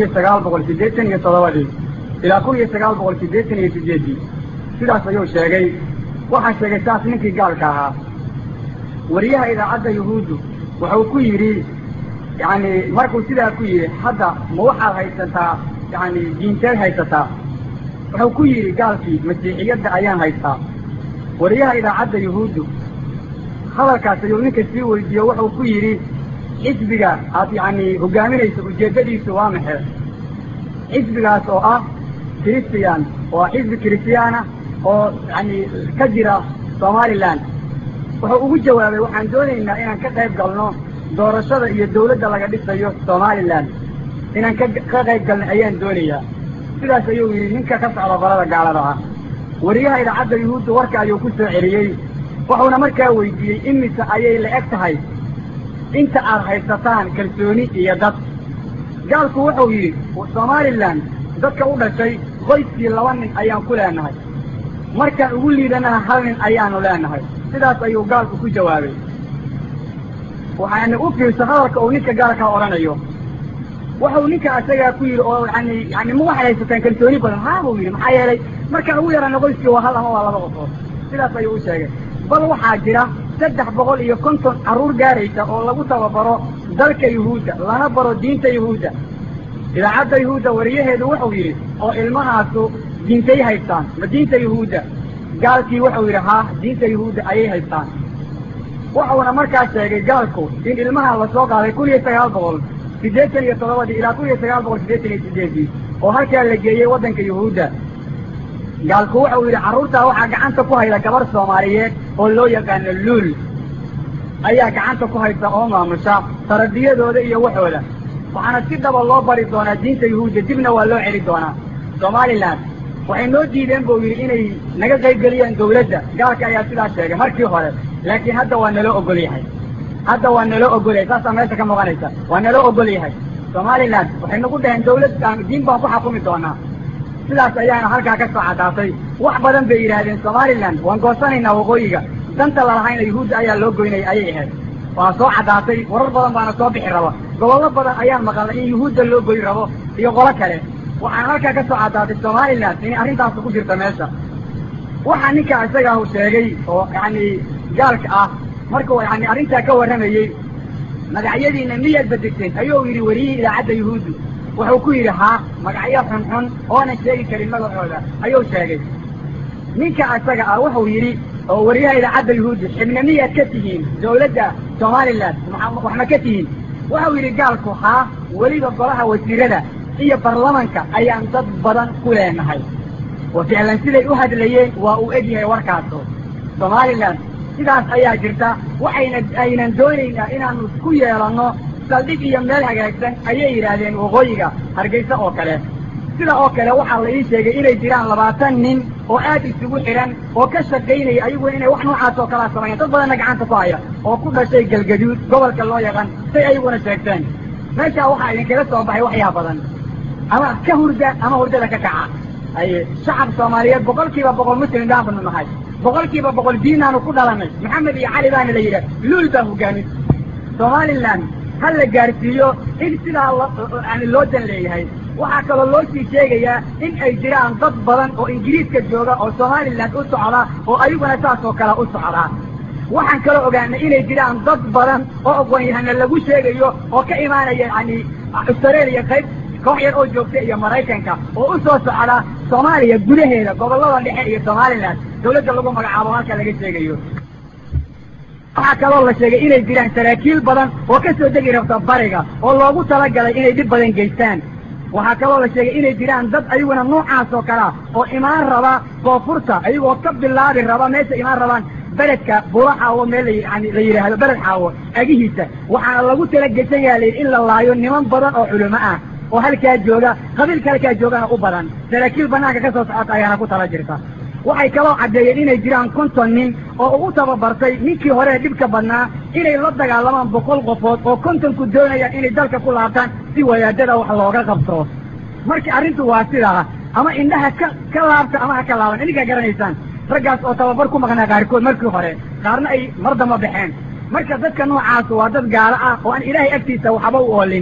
1987 ilaa 1988 sidaas ayuu sheegay waxaa sheegay saas ninkii gaalka ahaa weriyaha idaacadda yahuuddu wuxuu ku yidhi yani markuu sidaa ku yidhi hadda ma waxaad haysataa yani diinteed haysataa wuxuu ku yidhi gaalkii masiixiyadda ayaan haystaa weriyaha idaacadda yahuuddu hadalkaas ayuu ninka sii weydiiyo wuxuu ku yidhi xisbiga aad yani hogaaminayso ujeeddadiisu waa maxay xisbigaas oo ah christian waa xisbi christiana oo yani ka jira somaliland wuxuu ugu jawaabay waxaan doonaynaa inaan ka qayb galno doorashada iyo dawladda laga dhisayo somaliland inaan ka qayb galno ayaan doonayaa sidaas ayuu yidhi ninka ka socda qolada gaalada ah weriyaha idaacadda yahuudda warka ayuu ku soo celiyey wuxuuna markaa weydiiyey imise ayay la eg tahay inta aad haysataan kalsooni iyo dad gaalku wuxuu yidhi somaliland dadka u dhashay qoyskii 2 nin ayaan ku leenahay markaan ugu liidanaha 1 nin ayaanu leenahay sidaas ayuu gaalku ku jawaabay waxaana u fiirsa hadalka uu ninka gaalka odhanayo wuxuu ninka asagaa ku yidhi oo yani ma waxay haysataan kalsooni badan haa buu yidhi maxaa yeelay markaan ugu yarana qoyskii waa 1 ama waa 2 qofood sidaas ayuu u sheegay bal waxaa jira 350 carruur gaaraysa oo lagu tababaro dalka yahuudda lana baro diinta yahuudda idaacadda yahuudda weriyaheedu wuxuu yidhi oo ilmahaasu diintay haystaan ma diinta yahuudda gaalkii wuxuu yidhi haa diinta yahuudda ayay haystaan wuxuuna markaa sheegay gaalku in ilmaha la soo qaaday 1987 ilaa 1988 oo halkaa la geeyey waddanka yahuudda gaalku wuxuu yidhi carruurtaa waxaa gacanta ku hayda gabar soomaaliyeed oo loo yaqaano luul ayaa gacanta ku haysa oo maamusha taradiyadooda iyo waxooda waxaana si dhaba loo bari doonaa diinta yahuudda dibna waa loo celi doonaa somaliland waxay noo diideen buu yidhi inay naga qaybgeliyaan dawladda gaalka ayaa sidaa sheegay markii hore laakiin hadda waa naloo ogol yahay saasaa meesha ka muuqanaysa waa naloo ogol yahay somaliland waxay nagu dhaheen dawlad diin baan ku xakumi doonaa sidaas ayaana halkaa ka soo caddaatay wax badan bay yidhaahdeen somaliland waan goosanaynaa waqooyiga danta lalahayna yahuudda ayaa loo goynaya ayay ahayd waa soo caddaatay warar badan baana soo bixi raba gobollo badan ayaan maqalnay in yahuudda loo goyn rabo iyo qolo kale waxaan halkaa ka soo caddaatay somaliland inay arrintaas ku jirta meesha waxaa ninka isaga uu sheegay oo yani gaalka ah markuu yani arrintaa ka warramayey magacyadiina miyaad bedegteen ayuu yidhi weriyihii idaacadda yahuuddu wuxuu ku yidhi haa magacyo xunxun oonan sheegi karin magacooda ayuu sheegay ninka isaga ah wuxuu yidhi oo weriyaha idaacadda yahuuddu xibna miyaad ka tihiin dawladda somaliland wax ma ka tihiin wuxuu yidhi gaalku haa weliba golaha wasiirada iyo baarlamanka ayaan dad badan ku leenahay oo ficlan siday u hadlayeen waa uu egyahay warkaaso somaliland sidaas ayaa jirta aynan doonaynaa inaanu ku yeelanno saldhig iyo meel hagaagsan ayay yidhaahdeen waqooyiga hargeysa oo kale sida oo kale waxaa la ii sheegay inay jiraan 20 nin oo aad isugu xidhan oo ka shaqaynaya ayaguna inay wax noocaas oo kalaa sameeyaan dad badanna gacanta ku haya oo ku dhashay galgaduud gobolka loo yaqaan say ayaguna sheegteen meeshaa waxaa idinkaga soo baxay waxyaa badan ama ka hurda ama hurdada ka kaca shacab soomaaliyeed 100% muslim baanu nahay 100% diinaanu ku dhalanay maxamed iyo cali baana la yidhaah luul baa hogaamin somaliland ha la gaarsiiyo in sidaa yani loo dan leeyahay waxaa kaloo loo sii sheegayaa in ay jiraan dad badan oo ingiriiska jooga oo somaliland u socda oo ayaguna saas oo kale u socdaa waxaan kaloo ogaanay inay jiraan dad badan oo aqoon-yahana lagu sheegayo oo ka imaanaya yani australia qayb koox yar oo joogta iyo maraykanka oo u soo socda soomaaliya gudaheeda gobollada dhexe iyo somaliland dawladda lagu magacaabo halka laga sheegayo waxaa kaloo la sheegay inay jiraan saraakiil badan oo ka soo degi rabta bariga oo loogu talagalay inay dhib badan geystaan waxaa kaloo la sheegay inay jiraan dad ayaguna noocaas oo kalea oo imaan raba koonfurta ayagoo ka bilaabi raba meesha imaan rabaan beledka buraxaawo meel yani la yidhaahdo beled xaawo agihiisa waxaana lagu tala geshayaa layidhi in la laayo niman badan oo culimo ah oo halkaa jooga qabiilka halkaa joogana u badan saraakiil banaanka ka soo socota ayaana ku tala jirta waxay kaloo caddeeyeen inay jiraan 50 nin oo ugu tababartay ninkii hore dhibka badnaa inay la dagaalamaan 100 qofood oo 50 ku doonayaan inay dalka ku laabtaan si wadaadada wax looga qabto marka arrintu waa sidaa ama indhaha ka laabta ama ha ka laaban idinkaa garanaysaan raggaas oo tababar ku maqnaa qaarkood markii hore qaarna ay mardama baxeen marka dadka noocaas waa dad gaalo ah oo aan ilaahay agtiisa waxba u oolin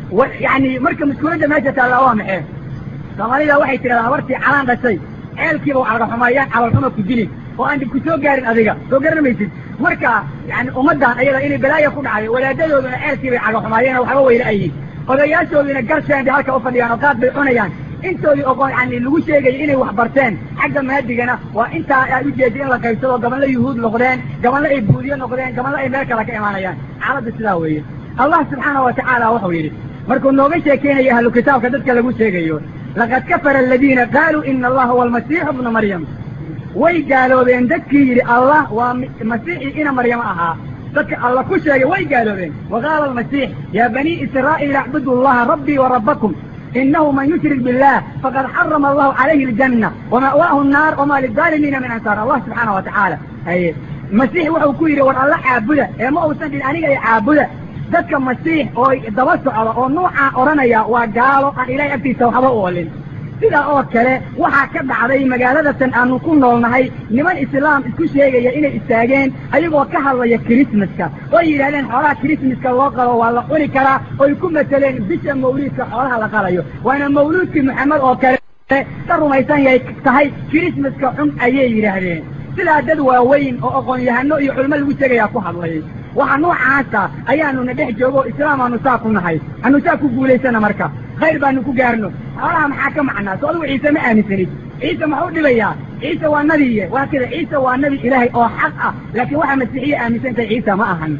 yani marka maskuuladda meesha taallaa waa maxee soomaalida waxay tidhahdaa habartii calaan dhashay ceelkiiba wax laga xumaayaan calolxuma ku dilin oo aan dhib ku soo gaarin adiga soo garanamaysid marka yani ummaddan ayada inay balaaya ku dhacday wadaadadooduna ceelkiibay caga xumaayeen waxba weyla ayihin odayaashoodina galsheen bay halka u fadhiyaan oo qaad bay cunayaan intoodii oqoon yani lagu sheegaya inay wax barteen xagga maadigana waa intaa ay u jeeday in la qaybsado gabanla yuhuud noqdeen gabanla ay buudiyo noqdeen gabanla ay meel kale ka imaanayaan xaaladda sidaa weeye allah subxaana wa tacaala wuxuu yidhi markuu nooga sheekeynaya ahlu kitaabka dadka lagu sheegayo laqad kafara aladiina qaaluu ina allaha huwa almasiixu bnu maryam way gaaloobeen dadkii yidhi allah waa masiixii ina maryamo ahaa dadka alla ku sheegay way gaaloobeen waqaala almasiix yaa banii israa'iil acbudu allaha rabbii wa rabbakum inahu man yushrik billah faqad xarama allahu calayhi aljanna wama'waahu annaar wamaa lidaalimiina min ansaar allah subxaana wa tacaala haye masiix wuxuu ku yidhi war alla caabuda ee ma uusan dhin aniga ay caabuda dadka masiix oo daba socda oo nuucaa odhanaya waa gaalo aan ilaahay agtiisa waxba u olin sidaa oo kale waxaa ka dhacday magaaladatan aanu ku noolnahay niman islaam isku sheegaya inay istaageen ayagoo ka hadlaya kirismaska oo yidhahdeen xoolaha kirismaska loo qalo waa la cuni karaa oy ku mateleen bisha mawliidka xoolaha la qalayo waana mawluudkii maxamed oo kale ka rumaysan yahay tahay kirismaska xun ayay yidhaahdeen sidaa dad waaweyn oo aqoon-yahano iyo culimo lagu sheegayaa ku hadlayay waxa noocaasa ayaanuna dhex joogo islaam aanu saa ku nahay anu saa ku guulaysana marka khayr baanu ku gaarno xoolaha maxaa ka macnaa so adigu ciise ma aaminsanid ciise maxuu dhibayaa ciise waa nabiye waa kida ciise waa nabi ilaahay oo xaq ah laakiin waxaa masiixiya aaminsantahay ciise ma ahan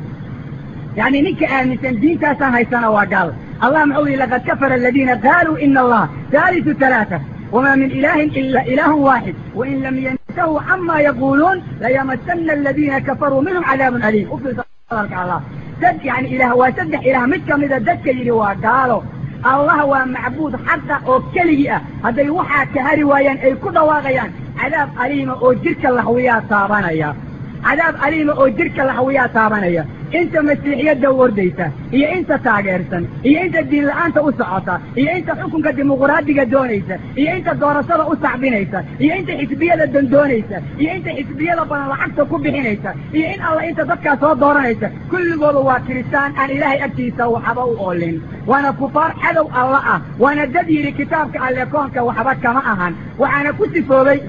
yani ninka aaminsan diintaasaan haysana waa gaal allah muxuu yihi laqad kafara aladiina qaaluu ina allaha haalisu talaata وما من إله إلا إله واحد وإن لم ينتهوا عما يقولون ليمسن الذين كفروا منهم عذاب أليم أفضل صدرك الله سد يعني إله وسدح إله متك من الدك يروا قالوا الله هو معبود حتى أو كليئة هذا يوحى كهري ويان أي كل واغيان عذاب أليم أو جرك اللحويات صابانيا عذاب أليم أو جرك اللحويات صابانيا انت مسيحية دور ديتا هي انت تاجرسن هي انت الدين الان تأسعطا هي انت حكمك الديمقراطية دونيسا هي انت الدورسة أسعبينيسا هي انت حسبية للدندونيسا هي انت حسبية لبنا العكس كبحينيسا هي ان الله انت ذكى صوت دورانيسا كل قولوا كريستان ان الهي اكتيسا وحباو اولين وانا كفار حدو الله وانا دديري كتابك على يكونك وحباك معهن وانا كنت فوبي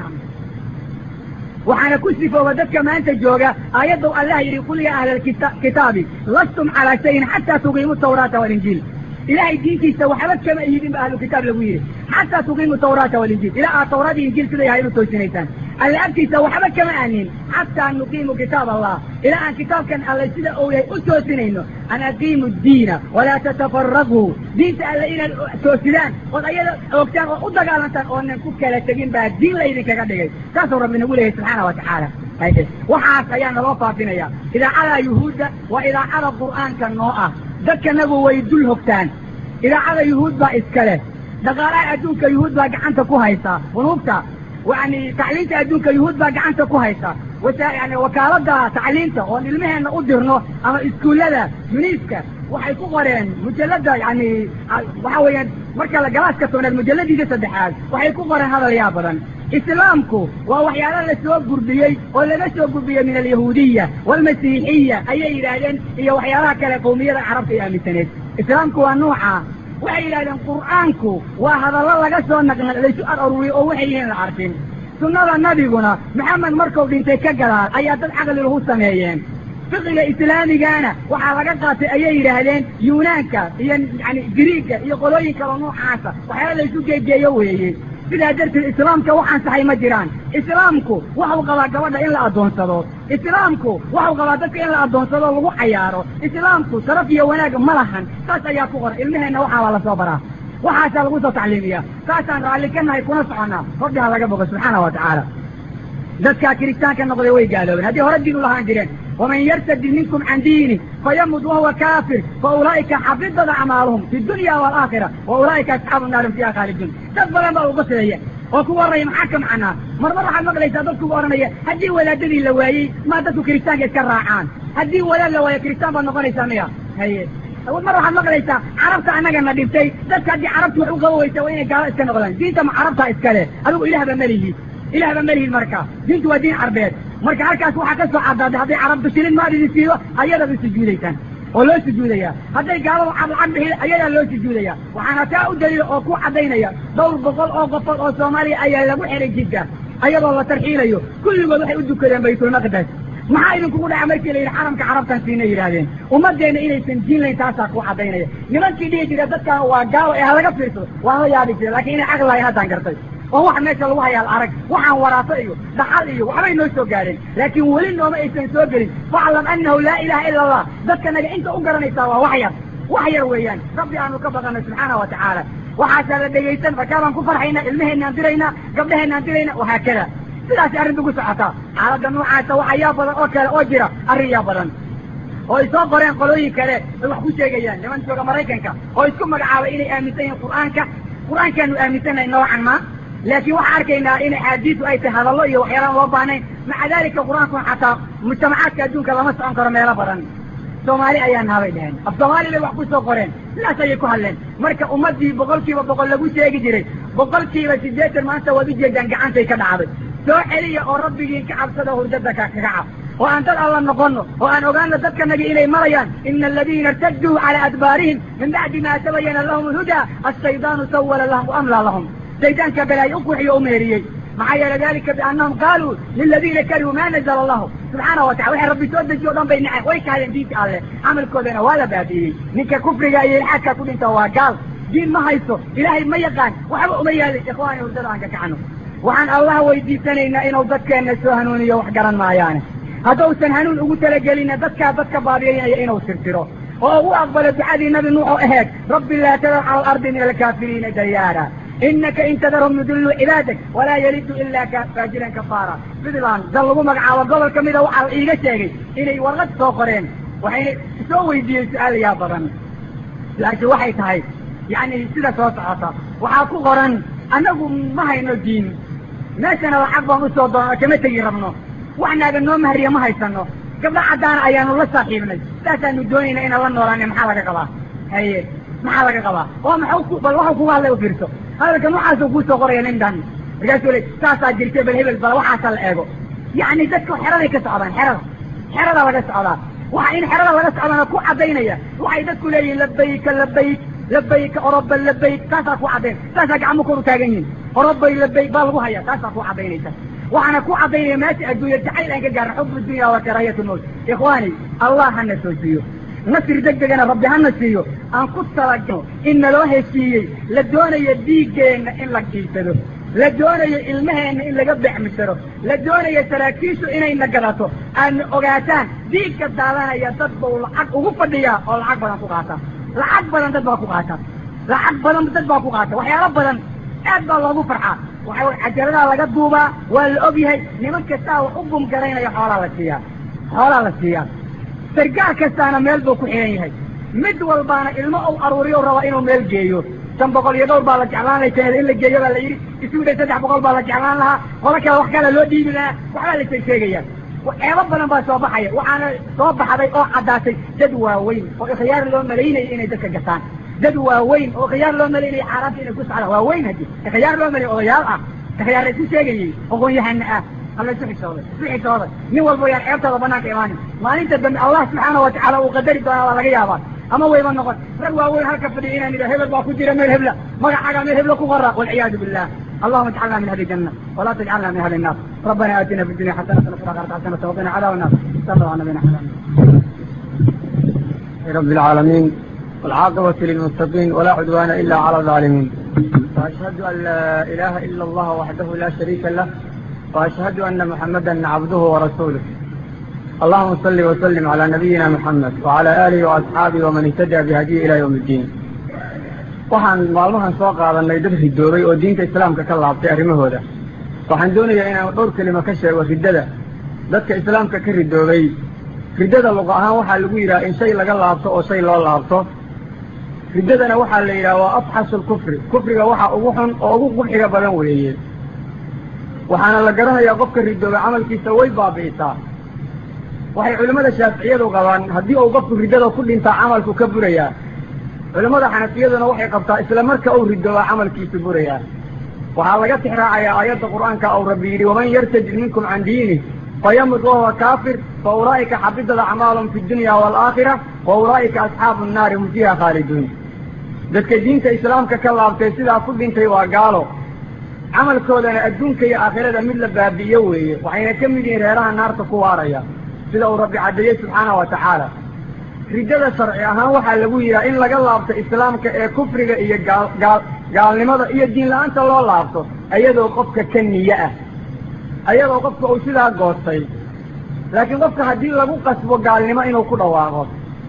وحنا كسف ودك ما أنت جوجا آيات الله يقول يا أهل الكتاب لستم على شيء حتى تقيموا التوراة والإنجيل إلهي دينتي سوى حبك كما يجب أهل الكتاب لويه حتى تقيموا التوراة والإنجيل إلى التوراة والإنجيل كذا يهيلوا توسينيتان الأبتي سوى حبك كما أنين حتى أن نقيموا كتاب الله إلى أن كتاب كان الله يسيد أولي أتوسينينه أن أقيموا الدين ولا تتفرقوا دين سألين توسيدان وغير وقتان وقدق على أنتان وأن نكوك لا تقيم بها الدين لا يدين كقدقين تاسو رب نقوله سبحانه وتعالى وحاس أيان رفع فينا إذا على يهود وإذا على القرآن كالنوعة ذكى نبو ويدل هكتان إذا على يهود با إسكاله دقالاء أدونك يهود با قعنت كوهيسا ونوبتا ويعني تعليمت أدونك يهود با قعنت كوهيسا يعني وكالة تعليمته والإلمها أن أدرنه أما إسكولة يونيسكا waxay ku qoreen mujallada yani waxa weeyaan marka la galaaska toonad mujalladiisa saddexaad waxay ku qoreen hadal yaa badan islaamku waa waxyaalo la soo gurdiyey oo laga soo gudbiyey min alyahuudiyya walmasiixiyya ayay yidhaahdeen iyo waxyaalaha kale qowmiyada carabta ay aaminsaneed islaamku waa nuuca waxay yidhahdeen qur'aanku waa hadallo laga soo laysu aruriyey oo waxay yihiin la arkin sunnada nabiguna maxamed markuu dhintay ka gadaal ayaa dad caqli lahu sameeyeen fiqiga islaamigana waxaa laga qaatay ayay yidhaahdeen yunaanka iyo yani griiga iyo qolooyin kaloo noocaasa waxyaala laysu geegeeyo weeye sidaa darteed islaamka waxaan saxay ma jiraan islaamku waxuu qabaa gabadha in la addoonsado islaamku waxuu qabaa dadka in la addoonsado lagu cayaaro islaamku sharaf iyo wanaag ma lahan saas ayaa ku qoran ilmaheenna waxaabaa lasoo baraa waxaasaa lagu soo tacliimiyaa saasaan raalli ka nahay kuna soconnaa rabbi ha laga bogo subxaana wa tacaala dadkaa kiristaanka noqday way gaaloobeen haddii hore diin u lahaan jireen waman yartadid minkum can diini fayamut wahuwa kaafir faulaa'ika xabidat acmaaluhum fi dunya waalaakhira waulaa'ika asxaabu naarin fiiha khaalidun dad badan baa uga fileeya oo ku warraya maxaa ka macnaa marmar waxaad maqlaysaa dadkuga odhanaya haddii wadaadadii la waayey maa dadku kiristaanka iska raacaan haddii wadaad la waayo kiristaan baad noqonaysaa miya haye mar waxaad maqlaysaa carabta annagana dhibtay dadka haddii carabtu wax u qaba weysa waa inay gaalo iska noqdaan diinta ma carabtaa iskale adigu ilaahba melihiid marka diintu waa diin carbeed marka halkaas waxaa ka soo cadaaday hadday carabtu shilin maad idin siiyo ayadaad u sujuudaysaan oo loo sujuudaya hadday gaaladu lacag bixiyo ayadaa loo sujuudaya waxaana taa u daliila oo ku caddaynaya dhowr boqol oo qofood oo soomaaliya ayaa lagu xihay jidka ayadoo la tarxiilayo kulligood waxay u dukadeen baytulmaqdes maxaa idinkugu dhaca markii la yidhi xaramka carabtan siina yidhaahdeen ummadeenna inaysan diin layn taasaa ku caddaynaya nimankii dhihi jira dadkan waa gaalo ee halaga fiirsado waa la yaabi jira laakiin inay caqli lahayn haddaan gartay oo wax meesha lagu hayaal arag waxaan waraato iyo dhaxal iyo waxbay noo soo gaadheen laakiin weli nooma aysan soo gelin faclam annahu laa ilaha ila allah dadka naga inta u garanaysaa waa wax yar weeyaan rabbi aanu ka baqano subxaana wa tacaala waxaasaa la dhegaysan markaabaan ku farxayna ilmaheenaan diraynaa gabdhaheenaan dirayna wahaakada sidaas arrinta ku socotaa xaaladda noocaasa waxa yaa badan oo kale oo jira arrin yaa badan oo ay soo qoreen qolooyin kale ay wax ku sheegayaan niman jooga maraykanka oo isku magacaabay inay aaminsan yihiin qur'aankaanu aaminsannahay noocan ma laakiin waxaan arkaynaa in axaadiisu ay tahay hadallo iyo waxyaalaan loo baahnayn maca daalika qur-aankuna xataa mujtamacaadka adduunka lama socon karo meelo badan soomaali ayaa nahabay dhaheen af soomaali bay wax ku soo qoreen sidaas ayay ku hadleen marka ummaddii 100% lagu sheegi jiray 80% maanta waad u jeedaan gacantay ka dhacday soo celiya oo rabbigiin ka cabsada hurdada kaga cab oo aan dad alla noqono oo aan ogaano dadkanaga inay marayaan ina aladiina irtaduu calaa adbaarihim min bacdi ma tabayana lahum alhudaa ashaydaanu sawala lahum waamlaa lahum shaydaanka balaayo u kuxiyo u meeriyey maxaa yeele dalika biannahum qaaluu liladiina karihuu ma nazla allahu subxaana wa tacala waxay rabbi soo dejiye o dhan bay naceen way kahadeen diinta alleh camalkoodana waa la baabi'iyey ninka kufriga iyo ilxaadka ku dhinta waa gaal diin ma haysto ilaahay ma yaqaan waxba uma yaalin ikhwaani hurdada aan ka kacano waxaan allah weydiisanaynaa inuu dadkeenna soo hanuuniyo wax garan maayaane haddausan hanuun ugu talagelinna dadka baabiyaynaya inuu tirtiro oo u aqbalo ducadii nabi nuux oo aheed rabbi laa tadar cala alardi min alkaafiriina dayaara inaka in tadarhum yudilluu cibaadak walaa yalidu ilaa faajiran kafaara puntland dal lagu magacaabo gobol ka mida waxaa la iiga sheegay inay warqad soo qoreen waxayna soo weydiiyeen su-aal yaa badan su-aashu waxay tahay yacni sida soo socota waxaa ku qoran annagu ma hayno diin meeshana lacag baan usoo doona kama tegi rabno wax naaga noo mahriya ma haysano gabdha caddaana ayaanu la saaxiibnay saasaanu doonayna inaan la noolaana maxaa laga qabaa haye maxaa laga qabaa oo bal waxau kuga hadlay u fiirso hadalka noocaasuu kuu soo qoraya nindan markaasuu le saasaa jirtay bal hebel bal waxaasa la eego yacni dadka xeraday ka socdaan xerada laga socdaa waxa in xerada laga socdaana ku caddaynaya waxay dadku leeyihiin labayka oroba labayk taasaa ku caddayn taasaa gacmo kor u taagan yihin orobay labayk baa lagu hayaa taasaa ku caddaynaysa waxaana ku caddaynaya meesha adduunya jacayl aan ka gaarna xub dunya wa karaahiyat lmowt ikhwaani allah hana soo siiyo nasri degdegana rabbi hana siiyo aan ku talagno in naloo heshiiyey la doonayo dhiiggeenna in la kiisado la doonayo ilmaheenna in laga becmisaro la doonayo saraakiishu inayna gadato aadna ogaataan dhiigka daadanaya dad bau lacag ugu fadhiyaa oo lacag badan ku qaata dad baa ku qaata waxyaalo badan aad baa loogu farxaa waxa cajaladaha laga duubaa waa la og yahay niman kastaa wax u gumgaraynaya xoolaa la siiyaa sargaal kastaana meel buu ku xihan yahay mid walbaana ilmo uu aruuriyo rabaa inuu meel geeyo 500 iyo dhowr baa la jeclaan lahay sanada in la geeyo baa la yidhi isuuday 300 baa la jeclaan lahaa qolo kale wax kale loo dhiibi lahaa waxbaa la sheegayaa ceebo badan baa soo baxaya waxaana soo baxday oo caddaatay dad waaweyn oo ikhyaar loo malaynaya inay dadka gataan dad waaweyn oo khiyaar loo malaynaya xaaraanta inay ku socdaan waaweyn haddii khiyaar loo malay odayaal ah khiyaar ay ku sheegayay aqoon-yahana ah alla isu xisooday nin walba yaan ceebtooda banaanka imaanin maalinta dambe allah subxaana wa tacaala uu qadari doonaa waa laga yaabaa ama wayba noqon rag waaweyn halka fadhiya inaan idha hebel baa ku jira meel hebla magacaaga meel hebla ku qora walciyaadu billah اللهم اجعلنا من اهل الجنه ولا تجعلنا من اهل النار ربنا اتنا في الدنيا حسنه وفي الاخره حسنه وقنا عذاب النار صلى الله على نبينا محمد رب العالمين والعاقبة للمتقين ولا عدوان إلا على الظالمين وأشهد أن لا إله إلا الله وحده لا شريك له وأشهد أن محمدا عبده ورسوله اللهم صل وسلم على نبينا محمد وعلى آله وأصحابه ومن اهتدى بهديه إلى يوم الدين waxaan maalmahan soo qaadanay dad ridoobay oo diinta islaamka ka laabtay arrimahooda waxaan doonayaa inaan dhowr kelimo ka sheego riddada dadka islaamka ka ridoobay. riddada luqa ahaan waxaa lagu yidhaha in shay laga laabto oo shay loo laabto. riddadana waxaa la yidhaha waa afxasu lkufri, kufriga waxa ugu xun oo ugu qubxiga badan weeye. waxaana la garanayaa qofka ridoobay camalkiisa way baabi'isaa. waxay culimmada shaaficiyadu qabaan haddii uu qofku riddada ku dhintaa camalku ka burayaa. culimmada xanafiyaduna waxay qabtaa isla marka uu ridoobaa camalkiisu burayaa. waxaa laga tixraacayaa aayadda qur'aanka ou rabbi yidhi waman yartadid minkum can diinih fayamut wahuwa kaafir fa ulaa'ika xabitat acmaalum fi dunya waalaakhira wa ulaa'ika asxaabu nnaari hum fiiha khaaliduun. dadka diinta islaamka ka laabtay sidaa ku dhintay waa gaalo, camalkoodana adduunka iyo aakhirada mid la baabi'iyo weeye, waxayna ka mid yihiin reeraha naarta ku waaraya sida uu rabbi caddeeyey subxaana wa tacaala. riddada sharci ahaan waxaa lagu yidhaha in laga laabto islaamka ee kufriga iyo gaalnimada iyo diin la-aanta loo laabto ayadoo qofka ka niye ah, ayadoo qofka uu sidaa goostay. laakiin qofka haddii lagu qasbo gaalnimo inuu ku dhawaaqo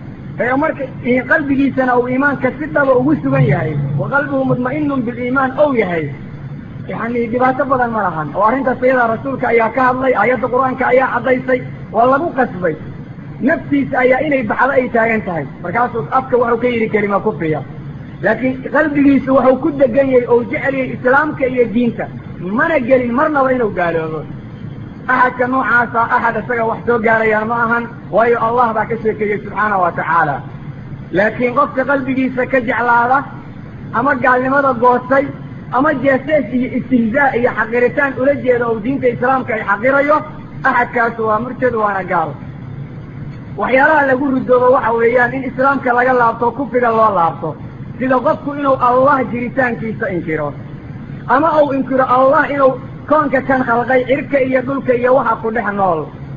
ee marka qalbigiisana uu iimaanka si dhaba ugu sugan yahay wa qalbuhu mudma'inun biliimaan ou yahay, yani dhibaato badan ma lahan. oo arrintaas iyadaa rasuulka ayaa ka hadlay, aayadda qur-aanka ayaa caddaysay, waa lagu qasbay. naftiisa ayaa inay baxdo ay taagan tahay, markaasuu afka waxuu ka yidhi kelima kufriya, laakiin qalbigiisu wuxuu ku degan yahay oo jecel yahay islaamka iyo diinta, mana gelin marnaba inuu gaaloobo. axadka noocaasa axad isaga wax soo gaarayaan ma ahan, waayo allah baa ka sheekeeyey subxaana wa tacaala. laakiin qofka qalbigiisa ka jeclaada ama gaalnimada goostay ama jeesees iyo istihzaa iyo xaqiritaan ula jeeda oo diinta islaamka ay xaqirayo, axadkaasu waa murtad waana gaal. waxyaalaha lagu ridoobo waxa weeyaan in islaamka laga laabto kufriga loo laabto, sida qofku inuu allah jiritaankiisa inkiro, ama uu inkiro allah inuu koonka kan khalqay cirka iyo dhulka iyo waxa ku dhex nool,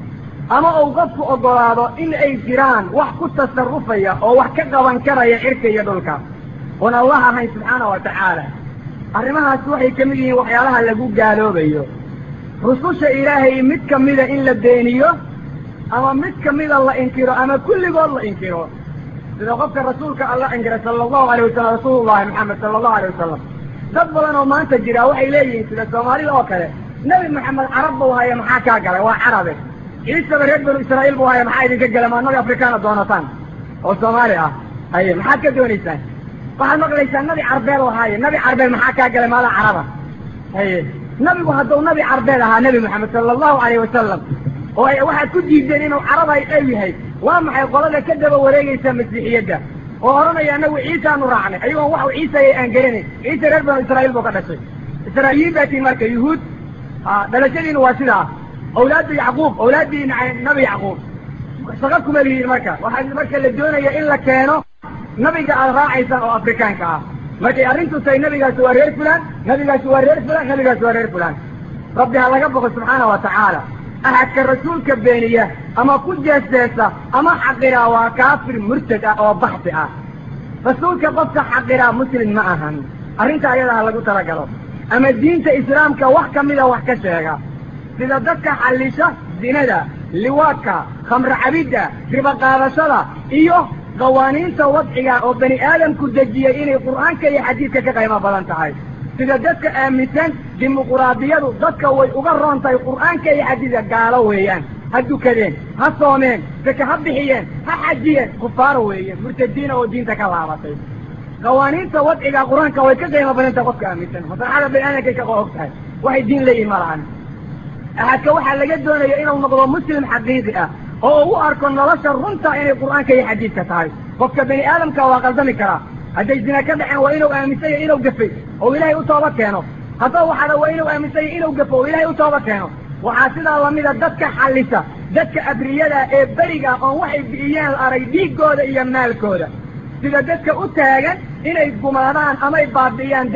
ama uu qofku oggolaado in ay jiraan wax ku tasarrufaya oo wax ka qaban karaya cirka iyo dhulka oon allah ahayn subxaana wa tacaala. arrimahaas waxay ka mid yihiin waxyaalaha lagu gaaloobayo. rususha ilaahay mid ka mida in la beeniyo ama mid ka mida la inkiro ama kulligood la inkiro, sida qofka rasuulka alla inkira sala allahu alayh wasalam, rasuulullahi maxamed sala allahu alayh wasalam. dad badan oo maanta jira waxay leeyihiin sida soomaalida oo kale, nebi maxamed carab buu haya maxaa kaa galay, waa carabe. ciisaba reer banu israa'iil buu haya maxaa idinka gala, ma annaga afrikaana doonataan oo soomaali ah, haye maxaad ka doonaysaan? waxaad maqlaysaa nabi carbeed oo haaye, nabi carbeed maxaa kaa galay maadaa caraba? haye nabigu hadduu nabi carbeed ahaa nebi maxamed sala allahu alayh wasalam oo waxaad ku diideen inuu carab ay dhew yahay, waa maxay qolada ka daba wareegaysa masiixiyadda oo odhanaya anagu ciisaanu raacnay ayagoon waxu ciisayay aan garanayn? ciise reer banu israa'iil buu ka dhashay, israa'iiliin baa tiin marka yuhuud, dhalashadiina waa sidaa, awlaadda yacquub, awlaaddii nabi yacquub shaqa kuma lihiin. waxaa marka la doonaya in la keeno nabiga aad raacaysaan oo afrikaanka ah, markay arrintu tahay nabigaasi waa reer fulaan, nabigaasi waa reer fulaan, nabigaasi waa reer fulaan. rabbi ha laga boqo subxaana wa tacaala. axadka rasuulka beeniya ama ku jeesteesa ama xaqiraa waa kaafir murtad ah oo baxsi ah. rasuulka qofka xaqiraa muslim ma ahan, arrinta ayada ha lagu talagalo. ama diinta islaamka wax ka mida wax ka sheega, sida dadka xallisha zinada, liwaadka, khamro cabidda, ribo qaadashada iyo qawaaniinta wadciga oo bani aadamku dejiyey inay qur'aanka iyo xadiidka ka qaymo badan tahay, sida dadka aaminsan dimuquraadiyadu dadka way uga roon tahay qur'aanka iyo xadiidka. gaalo weeyaan, ha dukadeen, ha soomeen, saka ha bixiyeen, ha xajiyeen, kufaaro weeye, murtadiina oo diinta ka laabatay. qawaaniinta wadciga qur-aanka way ka qiimo badan tahay qofka aaminsan, maslaxada bani aadamkay ka og tahay, waxay diin leeyihin ma lahan. axadka waxaa laga doonaya inuu noqdo muslim xaqiiqi ah oo u arko nolosha runta inay qur'aanka iyo xadiidka tahay. qofka bani aadamka waa qaldami karaa, hadday zina ka dhaceen waa inuu aaminsan yahay inuu gafay oo ilaahay u tooba keeno, haddaba waxaada waa inuu aaminsan yahay inuu gafo oo ilaahay u tooba keeno. waxaa sidaa lamida dadka xallisa, dadka abriyada ee beriga oon waxay bi'iyeen la arag dhiiggooda iyo maalkooda, sida dadka u taagan inay gumaadaan amay baabi'iyaan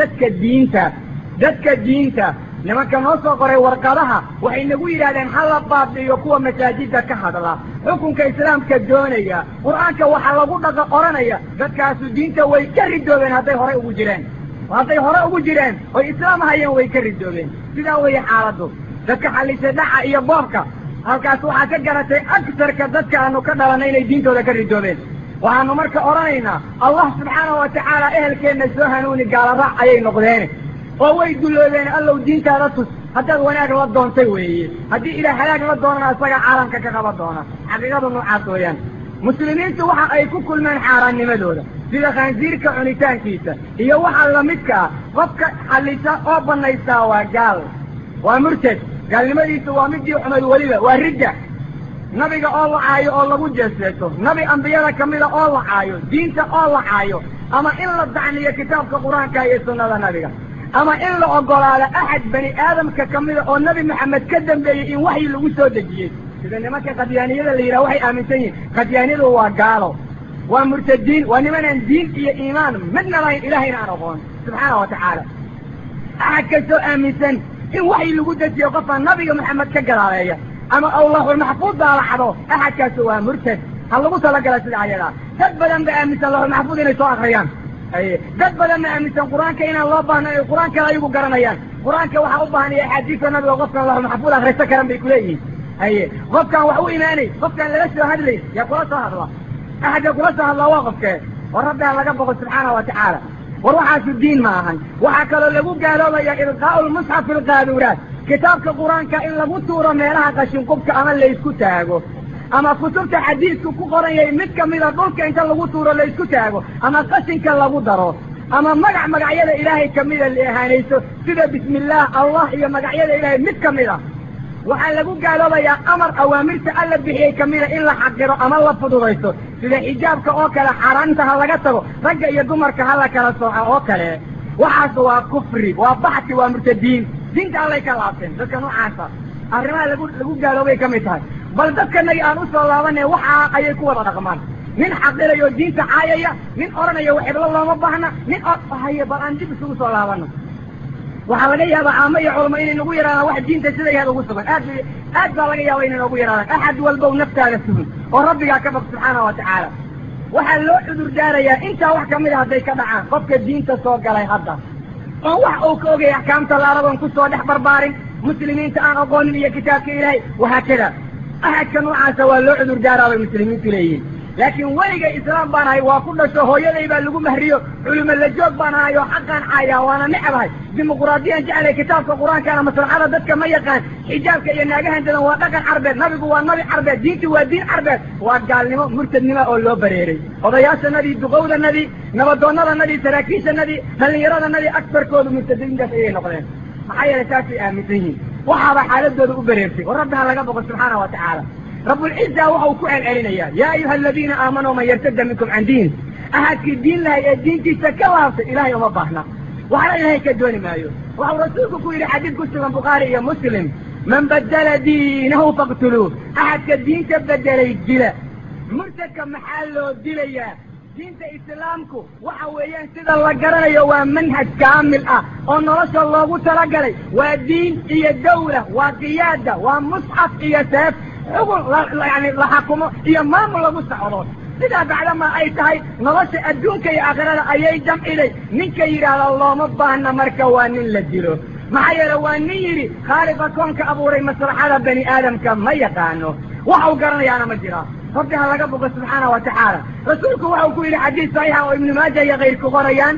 dadka diinta. nimanka noo soo qoray warqadaha waxay nagu yidhahdeen ha la baabi'iyo kuwa masaajidda ka hadla, xukunka islaamka doonaya, qur'aanka waxa lagu dhaqa oranaya, dadkaasu diinta way ka ridoobeen hadday hore ugu jireen oy islaam hayeen way ka ridoobeen. sidaa weeye xaaladdu. dadka xallisay dhaca iyo boobka, halkaas waxaa ka garatay agsarka dadka aanu ka dhalanay inay diintooda ka ridoobeen. waxaanu marka odhanaynaa allah subxaana wa tacaala ehelkeenna soo hanuuni, gaala raac ayay noqdeen oo way dulloobeen, allow diintaada tus haddaad wanaag la doontay weeye haddii ilaah halaag la doonana isaga caalamka ka qaban doona xaqiiqadu noocaas weeyaan muslimiintu waxa ay ku kulmeen xaaraannimadooda sida khansiirka cunitaankiisa iyo waxa lamidka ah qofka xallisa oo banaystaa waa gaal waa murtad gaalnimadiisu waa midii xumayd weliba waa ridda nabiga oo la caayo oo lagu jeesjeeso nabi ambiyada kamida oo la caayo diinta oo la caayo ama in la dacniyo kitaabka qur-aanka iyo sunnada nabiga ama in la ogolaado axad bani aadamka kamida oo nabi maxamed ka dambeeyey in waxyi lagu soo dejiyey sida nimanka qadyaaniyada la yidhaha waxay aaminsan yihin qadyaaniyadu waa gaalo waa murtadiin waa nimanaan diin iyo iimaan midna lahayn ilahayna aan aqoon subxaana wa tacaala axad kastoo aaminsan in waxyi lagu dejiyo qofka nabiga maxamed ka gadaaleeya ama awlaxulmaxfuud daalaxdo axadkaasi waa murtad ha lagu talagala sida ayadaa dad badan ba aaminsan laxulmaxfuud inay soo akriyaan dad badanna aaminsan qur-aanka inaan loo baahno ay qur-aankana ayagu garanayaan qur-aanka waxaa u baahan iyo axaadiista nabiga qofkan laxulmaxfuud akrista karan bay kuleeyihiin qofkaan wax u imaanay qofkaan lala soo hadlay yaa kula soo hadla axadka kula soo hadlaa waa qofkee war rabbi ha laga boqo subxaana wa tacaala war waxaasu diin ma ahan waxaa kaloo lagu gaaloobaya ilqaa'u lmusxaf fi lqaaduuraat kitaabka qur-aanka in lagu tuuro meelaha qashinqubka ama laysku taago ama kutubta xadiidku ku qoran yahay mid kamida dhulka inta lagu tuuro laysku taago ama qashinka lagu daro ama magacyada ilaahay kamida la ahaanayso sida bismi illaah allah iyo magacyada ilaahay mid kamida waxaa lagu gaaloobayaa amar awaamirta alla bixiyey kamida in la xaqiro ama la fududaysto sida xijaabka oo kale xaaraanta ha laga tago ragga iyo dumarka ha la kala sooco oo kale waxaas waa kufri waa baxsi waa murtadiin diinta allay ka laabteen dadka noocaasa arrimaha lagu gaaloobay ka mid tahay bal dadkanagi aan usoo laabanay waxa ayay ku wada dhaqmaan nin xaqirayo diinta caayaya nin odhanaya waxiblo looma baahna nin haye bal aan dib isugu soo laabano waxaa laga yaabaa caamo iyo culamo inay nagu yaraadaan wax diinta sida yahaad ugu sugan aad baa laga yaaba inay noogu yaraadaan axad walbow naftaada sugin oo rabbigaa ka baq subxaana wa tacaala waxaa loo cudur daarayaa intaa wax kamida hadday ka dhacaan qofka diinta soo galay hadda oo wax uu ka ogaya axkaamta laaradoon kusoo dhex barbaarin muslimiinta aan aqoonin iyo kitaabka ilaahay wahaakada axadka noocaasa waa loo cudur daaraa bay muslimiintu leeyihiin laakiin weliga islaam baan ahay waa ku dhasho hooyaday baa lagu mahriyo culimo la joog baan ahay oo xaqaan caayaa waana necbahay dimuquraadiyaan jeclay kitaabka qur-aankana maslaxada dadka ma yaqaan xijaabka iyo naagahan dadan waa dhaqan carbeed nabigu waa nabi carbeed diinti waa diin carbeed waa gaalnimo murtadnimo oo loo bareeray odayaashanadii duqowdanadii nabadoonnadanadii saraakiishanadii dhallinyaradanadii aktarkoodu murtadiintaas ayay noqdeen maxaa yeelay saasay aaminsan yihiin waxaaba xaaladooda u bareertay oo rabbi ha laga boqo subxaana wa tacaala rabulciza waxa uu ku celcelinayaa yaa ayuha aladiina aamanuu man yartada minkum can diin axadkii diin lahay ee diintiisa ka laabtay ilahay uma baahna waxna ilahay ka dooni maayo waxau rasuulku ku yidhi xadiid ku sugan bukhaari iyo muslim man badala diinahu faqtuluuh axadka diinta bedelay dila murtadka maxaa loo dilayaa diinta islaamku waxa weeyaan sida la garanayo waa manhaj kaamil ah oo nolosha loogu talagalay waa diin iyo dawla waa qiyaada waa musxaf iyo seef xugun yani la xakumo iyo maamul lagu socdo sidaa bacdama ay tahay nolosha adduunka iyo aakhirada ayay jamciday ninka yidhaahda looma baahna marka waa nin la dilo maxaa yeele waa nin yidhi khaaliqa koonka abuuray maslaxada bani aadamka ma yaqaano waxau garanayaana ma jira rabbi ha laga boqo subxaana wa tacaala rasuulku waxau ku yidhi xadiis saxiixa oo ibnu maaja iyo kayrku qorayaan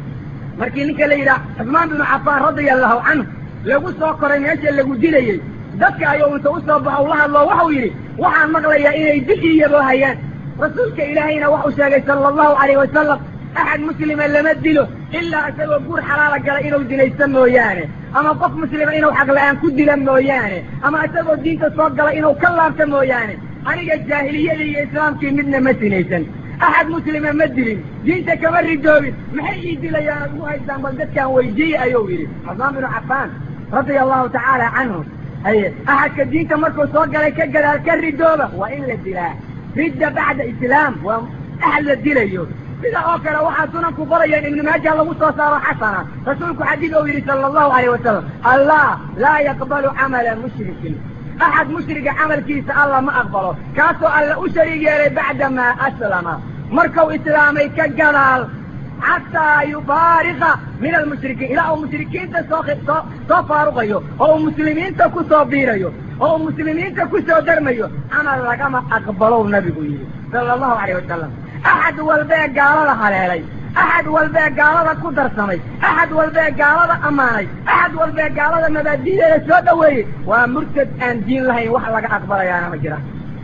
markii ninka la yidhaha cusmaan binu cafaan radia allahu canhu lagu soo koray meesha lagu dilayey dadka ayuu inta usoo baxo ula hadlo waxau yidhi waxaan maqlayaa inay dil iyaboo hayaan rasuulka ilaahayna waxuu sheegay sala allahu calayh wasalam axad muslima lama dilo ilaa isagoo guur xalaala gala inuu dinaysto mooyaane ama qof muslima inuu xaq la-aan ku dila mooyaane ama isagoo diinta soo gala inuu ka laabto mooyaane aniga jaahiliyadii iyo islaamkii midna ma sinaysan axad muslima ma dilin diinta kama ridoobin maxay ii dilayaan ad ugu haystaan bal dadkaan weydiiye ayuu yidhi cusmaan binu cafaan radia allahu tacaala canhu haye axadka diinta markuu soo galay ka gadaal ka ridooba waa in la dilaa ridda bacda islaam waa axad la dilayo sida oo kale waxaa sunanku qorayaan ibnu maaja lagu soo saaro xasana rasuulku xadiid ou yidhi sala allahu alayh wasalam allah laa yaqbalu camala mushrikin axad mushriga camalkiisa alla ma aqbalo kaasoo alla u shariig yeelay bacdamaa aslama markau islaamay ka gadaal xataa yufaariqa min almushrikiin ilaa uu mushrikiinta soo faaruqayo oo uu muslimiinta ku soo biirayo oo uu muslimiinta ku soo darmayo camal lagama aqbalow nabigu yidhi sala allahu alayh wasalam axad walbee gaalada haleelay أحد والباقي قال هذا قدر سمي أحد والباقي قال هذا أماني أحد والباقي قال هذا مبادئ السوداوي ومرتد أن دين الله وحلق أكبر يا أنا مجرى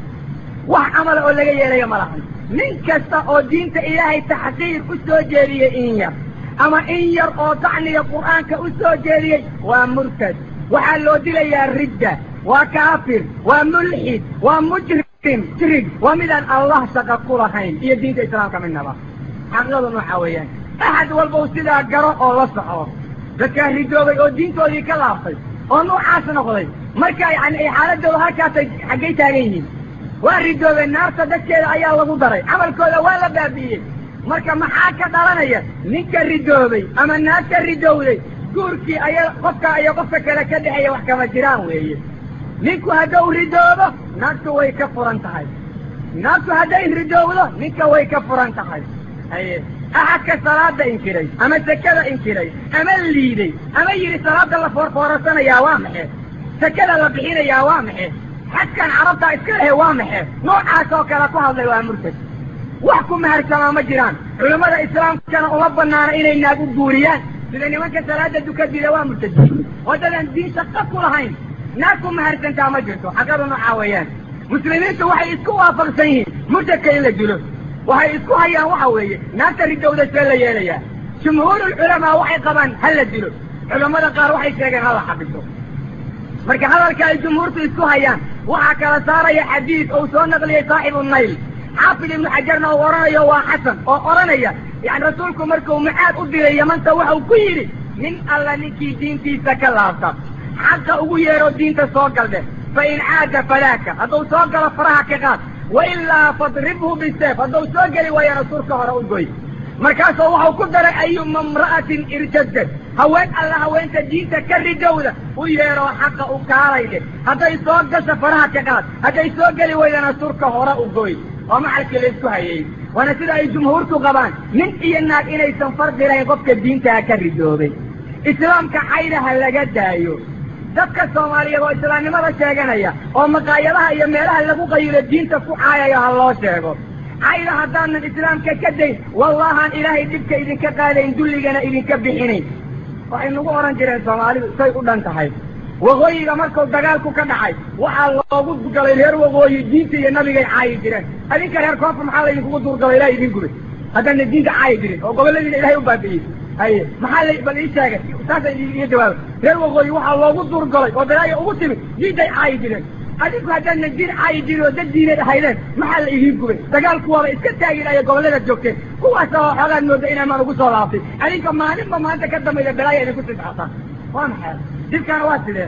وعمل أقول لك يا ملاحظ من كستا أو دينة إلهي تحقير أسو جيرية إنيا أما إنير أو تعني القرآن كأسو جيرية ومرتد وحلو دليا الردة وكافر وملحد ومجرم شرك ومدان الله سقط حين هي دينة الإسلام كمن نبا حقيقة نحويا أحد والبوسيدة قرأ أو لصحه لكن ردوبي أو دينته ذي كلافي أو نوع عاصن أخذي مركا يعني أي حالة دولها كانت حقيتها غيني وردوبي النار تدكير أيها الله مدري عمل كله ولا بابيه مركا محاكا دارانيا نيكا ردوبي أما الناس الردوبي كوركي أيها قفك لكده أيها وحكما جيران ويه نيكو هدو ردوبه ناكو ويكفر انتهي ناكو هدين ردوبه نيكا ويكفر انتهي أيه أحد كالصلاة إنكري أما سكالة إنكري أما الليدي أما يري صلاة الله فورسنا يا وامحي سكالة لبحين يا وامحي حتى كان عربتا إسكاله وامحي نوع عاسوك لكوها الله وامرتك وحكم مهرسنا مجران علماء الإسلام كانوا ألبنا إلي النابو الدوريان لأن يوانك صلاة دكادي وامرتك ودنا دين شقاق لهين ناكو مهرسن تامجرتو حقادوا نوعاويان مسلمين وحي إسكوا فرسين مرتكا إلا جلوس وهي اسكو هيا وحويه ناس الدولة سلا يليا جمهور العلماء وحي قبان هل الدلو علماء قار وحي شيغان هذا حبيبته marka hadalka ay jumhuurtu isku hayaan waxa kala saaraya xadiis oo soo naqliyay saaxib an-nayl xaafid ibn hajarna oo oranayo waa xasan oo oranaya yani rasuulku markuu macaad u diray yamanta waxa uu ku yiri min alla ninkii diintiisa ka laabta xaqa ugu yeero diinta soo galde fa in aada falaka haduu soo galo faraha ka qaad وإلا فاضربه بالسيف هذا سوغلي ويا رسولك هراوغوي مركاسو waxaa ku daray ayuma imra'atin irtaddat haween alla haweenta diinta ka ridowda u yeero xaqa u kaalayde haday soo gasho faraha ka qaad haday soo gali weydana rasuulka hore u gooy oo macalka la isku hayay wana sida ay jumhuurtu qabaan nin iyo naag inaysan fardilayn qofka diinta ka ridoobay islaamka xayraha laga daayo dadka Soomaaliyeed oo islaamnimada sheeganaya oo maqaayadaha iyo meelaha lagu qayro diinta ku caayaya ha loo sheego ayda hadaan islaamka ka day wallahi ilaahay dibka idinka qaadayn dulligana idinka bixinay waxay nagu oran jireen Soomaalidu say u dhan tahay waqooyiga markuu dagaalku ka dhacay waxa loogu galay reer waqooyi diinta iyo nabiga caayi jireen adinka reer koonfur maxaa la idinku durgalay ilaahay idin gubay hadana diinta caayi jireen oo goboladii ilaahay u baabiyay هاي محل بالإيشاعة ساسا يجواب ريو وقولي وحى الله وضر قلي ودلايا وقتمي جيدا عايدين هذيك هذا الدين عايدين وده الدين هايلين محل يجيبكم تقال كوارا إسكتاجي لا يقول لنا الجوكين هو سوا حالا نودينا ما نقول صلاتي هذيك ما أنت قدم إلى بلايا اللي كنت تعطى وين حال ديك كان واسده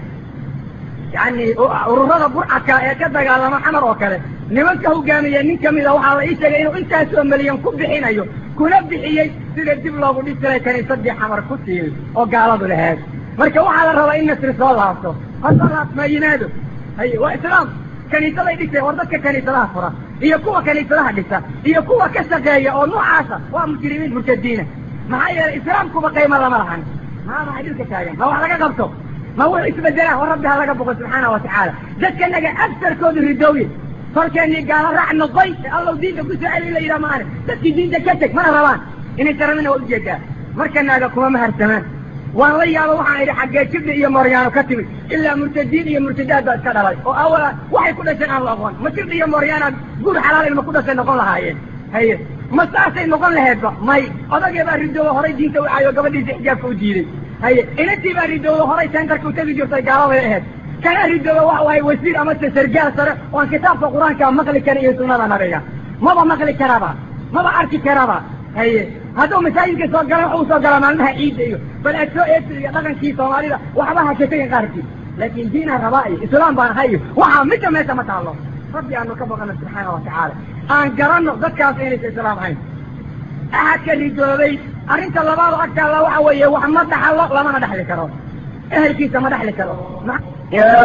يعني ورنا برعة كذا قال ما حمر وكله نمك هو جامي إنك من لو على إيشاعة إنه أنت أسوأ مليون كوب حين أيوه كنا بحيي سيدة دبلة وديسة كان يصدق حمر كتير أو قالوا له مركوا على الرواء إن سرسال الله هذا ما ينادوا هي وإسلام كان يطلع ديسة وردك كان يطلع فرا هي قوة كان يطلع ديسة هي قوة كسجاية أو نوع عشا ومجرمين مرتدين معايا الإسلام كوبا قيمة الله مرحن ما حديث كتايا ما هو على قبته ما هو اسم الجلاه وربها على قبه سبحانه وتعالى ذات كان لقى أكثر كود الردوي فكان قال راح نقيت الله دينك كسائل إلى إلى معنا تسكي دينك كتك ما روان إن ترى منه الجدة مركنا لكم مهر تمام والله يا الله وحنا إذا حقيت كبد إيا مريان وكتب إلا مرتدين إيا مرتدات بأسكال أولا وحي كل شيء الله أخوان ما كبد إيا مريان قول حلال إما كل شيء نقول لها هي ما ساسي نقول لها هذا ماي هذا جاب الردوه هراي دين توي عيو قبل دي حجاب كوديري هي إن تبى الردوه هراي تنكر كتبي جرت قالوا هاد كان الردوه وهاي وزير أمس سرجال صار وان كتاب في القرآن كان مقل كان يسونا نرجع ما بمقل كرابة ما بعرف كرابة هي هذا مساجد كسر قلم أو سر قلم عنها عيد أيوه بل أسوأ لكن كي صومالي وحبها كتير غارتي لكن دينها ربائي إسلام بان هاي وحا متى ما سمت الله ربي أنه كبغنا سبحانه وتعالى أن قرنه ذكر في الإسلام هاي أحد كلي جوابي أرنت الله بعض أكثر الله وحويه وحمد دحل لما دحل كرام أهل كيسة ما دحل كرام يا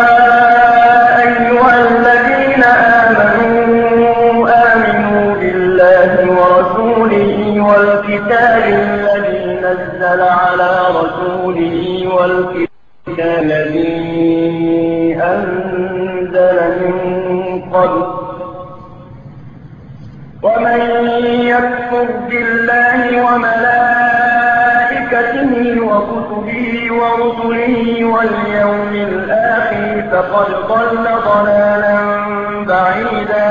أيها الذين آمنوا بالله ورسوله والكتاب الذي نزل على رسوله والكتاب الذي أنزل من قبل ومن يكفر بالله وملائكته وكتبه ورسله واليوم الآخر فقد ضل ضلالا بعيدا.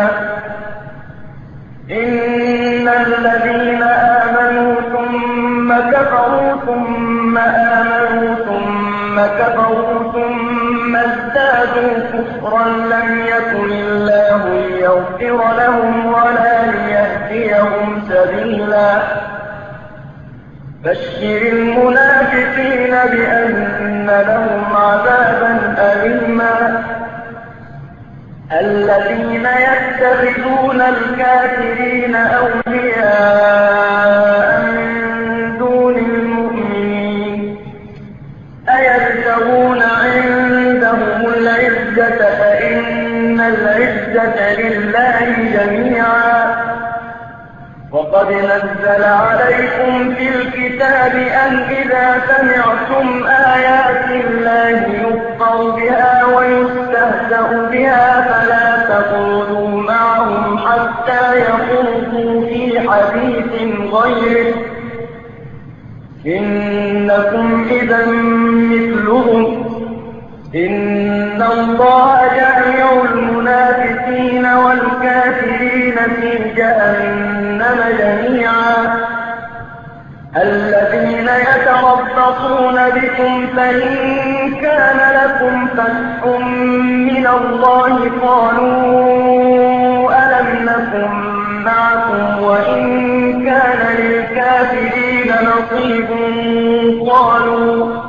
إن الذين آمنوا ثم كفروا ثم آمنوا ثم كفروا ثم ازدادوا كفرا لم يكن الله ليغفر لهم ولا ليهديهم سبيلا. بشر المنافقين بأن لهم عذابا أليما. الذين يتخذون الكافرين أولياء من دون المؤمنين أيبتغون عندهم العزة فإن العزة لله جميعا. وقد نزل عليكم في الكتاب أن إذا سمعتم آيات الله يكفر بها ويستهزأ بها فلا تقعدوا معهم حتى يخوضوا في حديث غيره إنكم إذا مثلهم. إن الله جامع المنافقين والكافرين في جهنم جميعا. الذين يتربصون بكم فإن كان لكم فتح من الله قالوا ألم نكن معكم وإن كان للكافرين نصيب قالوا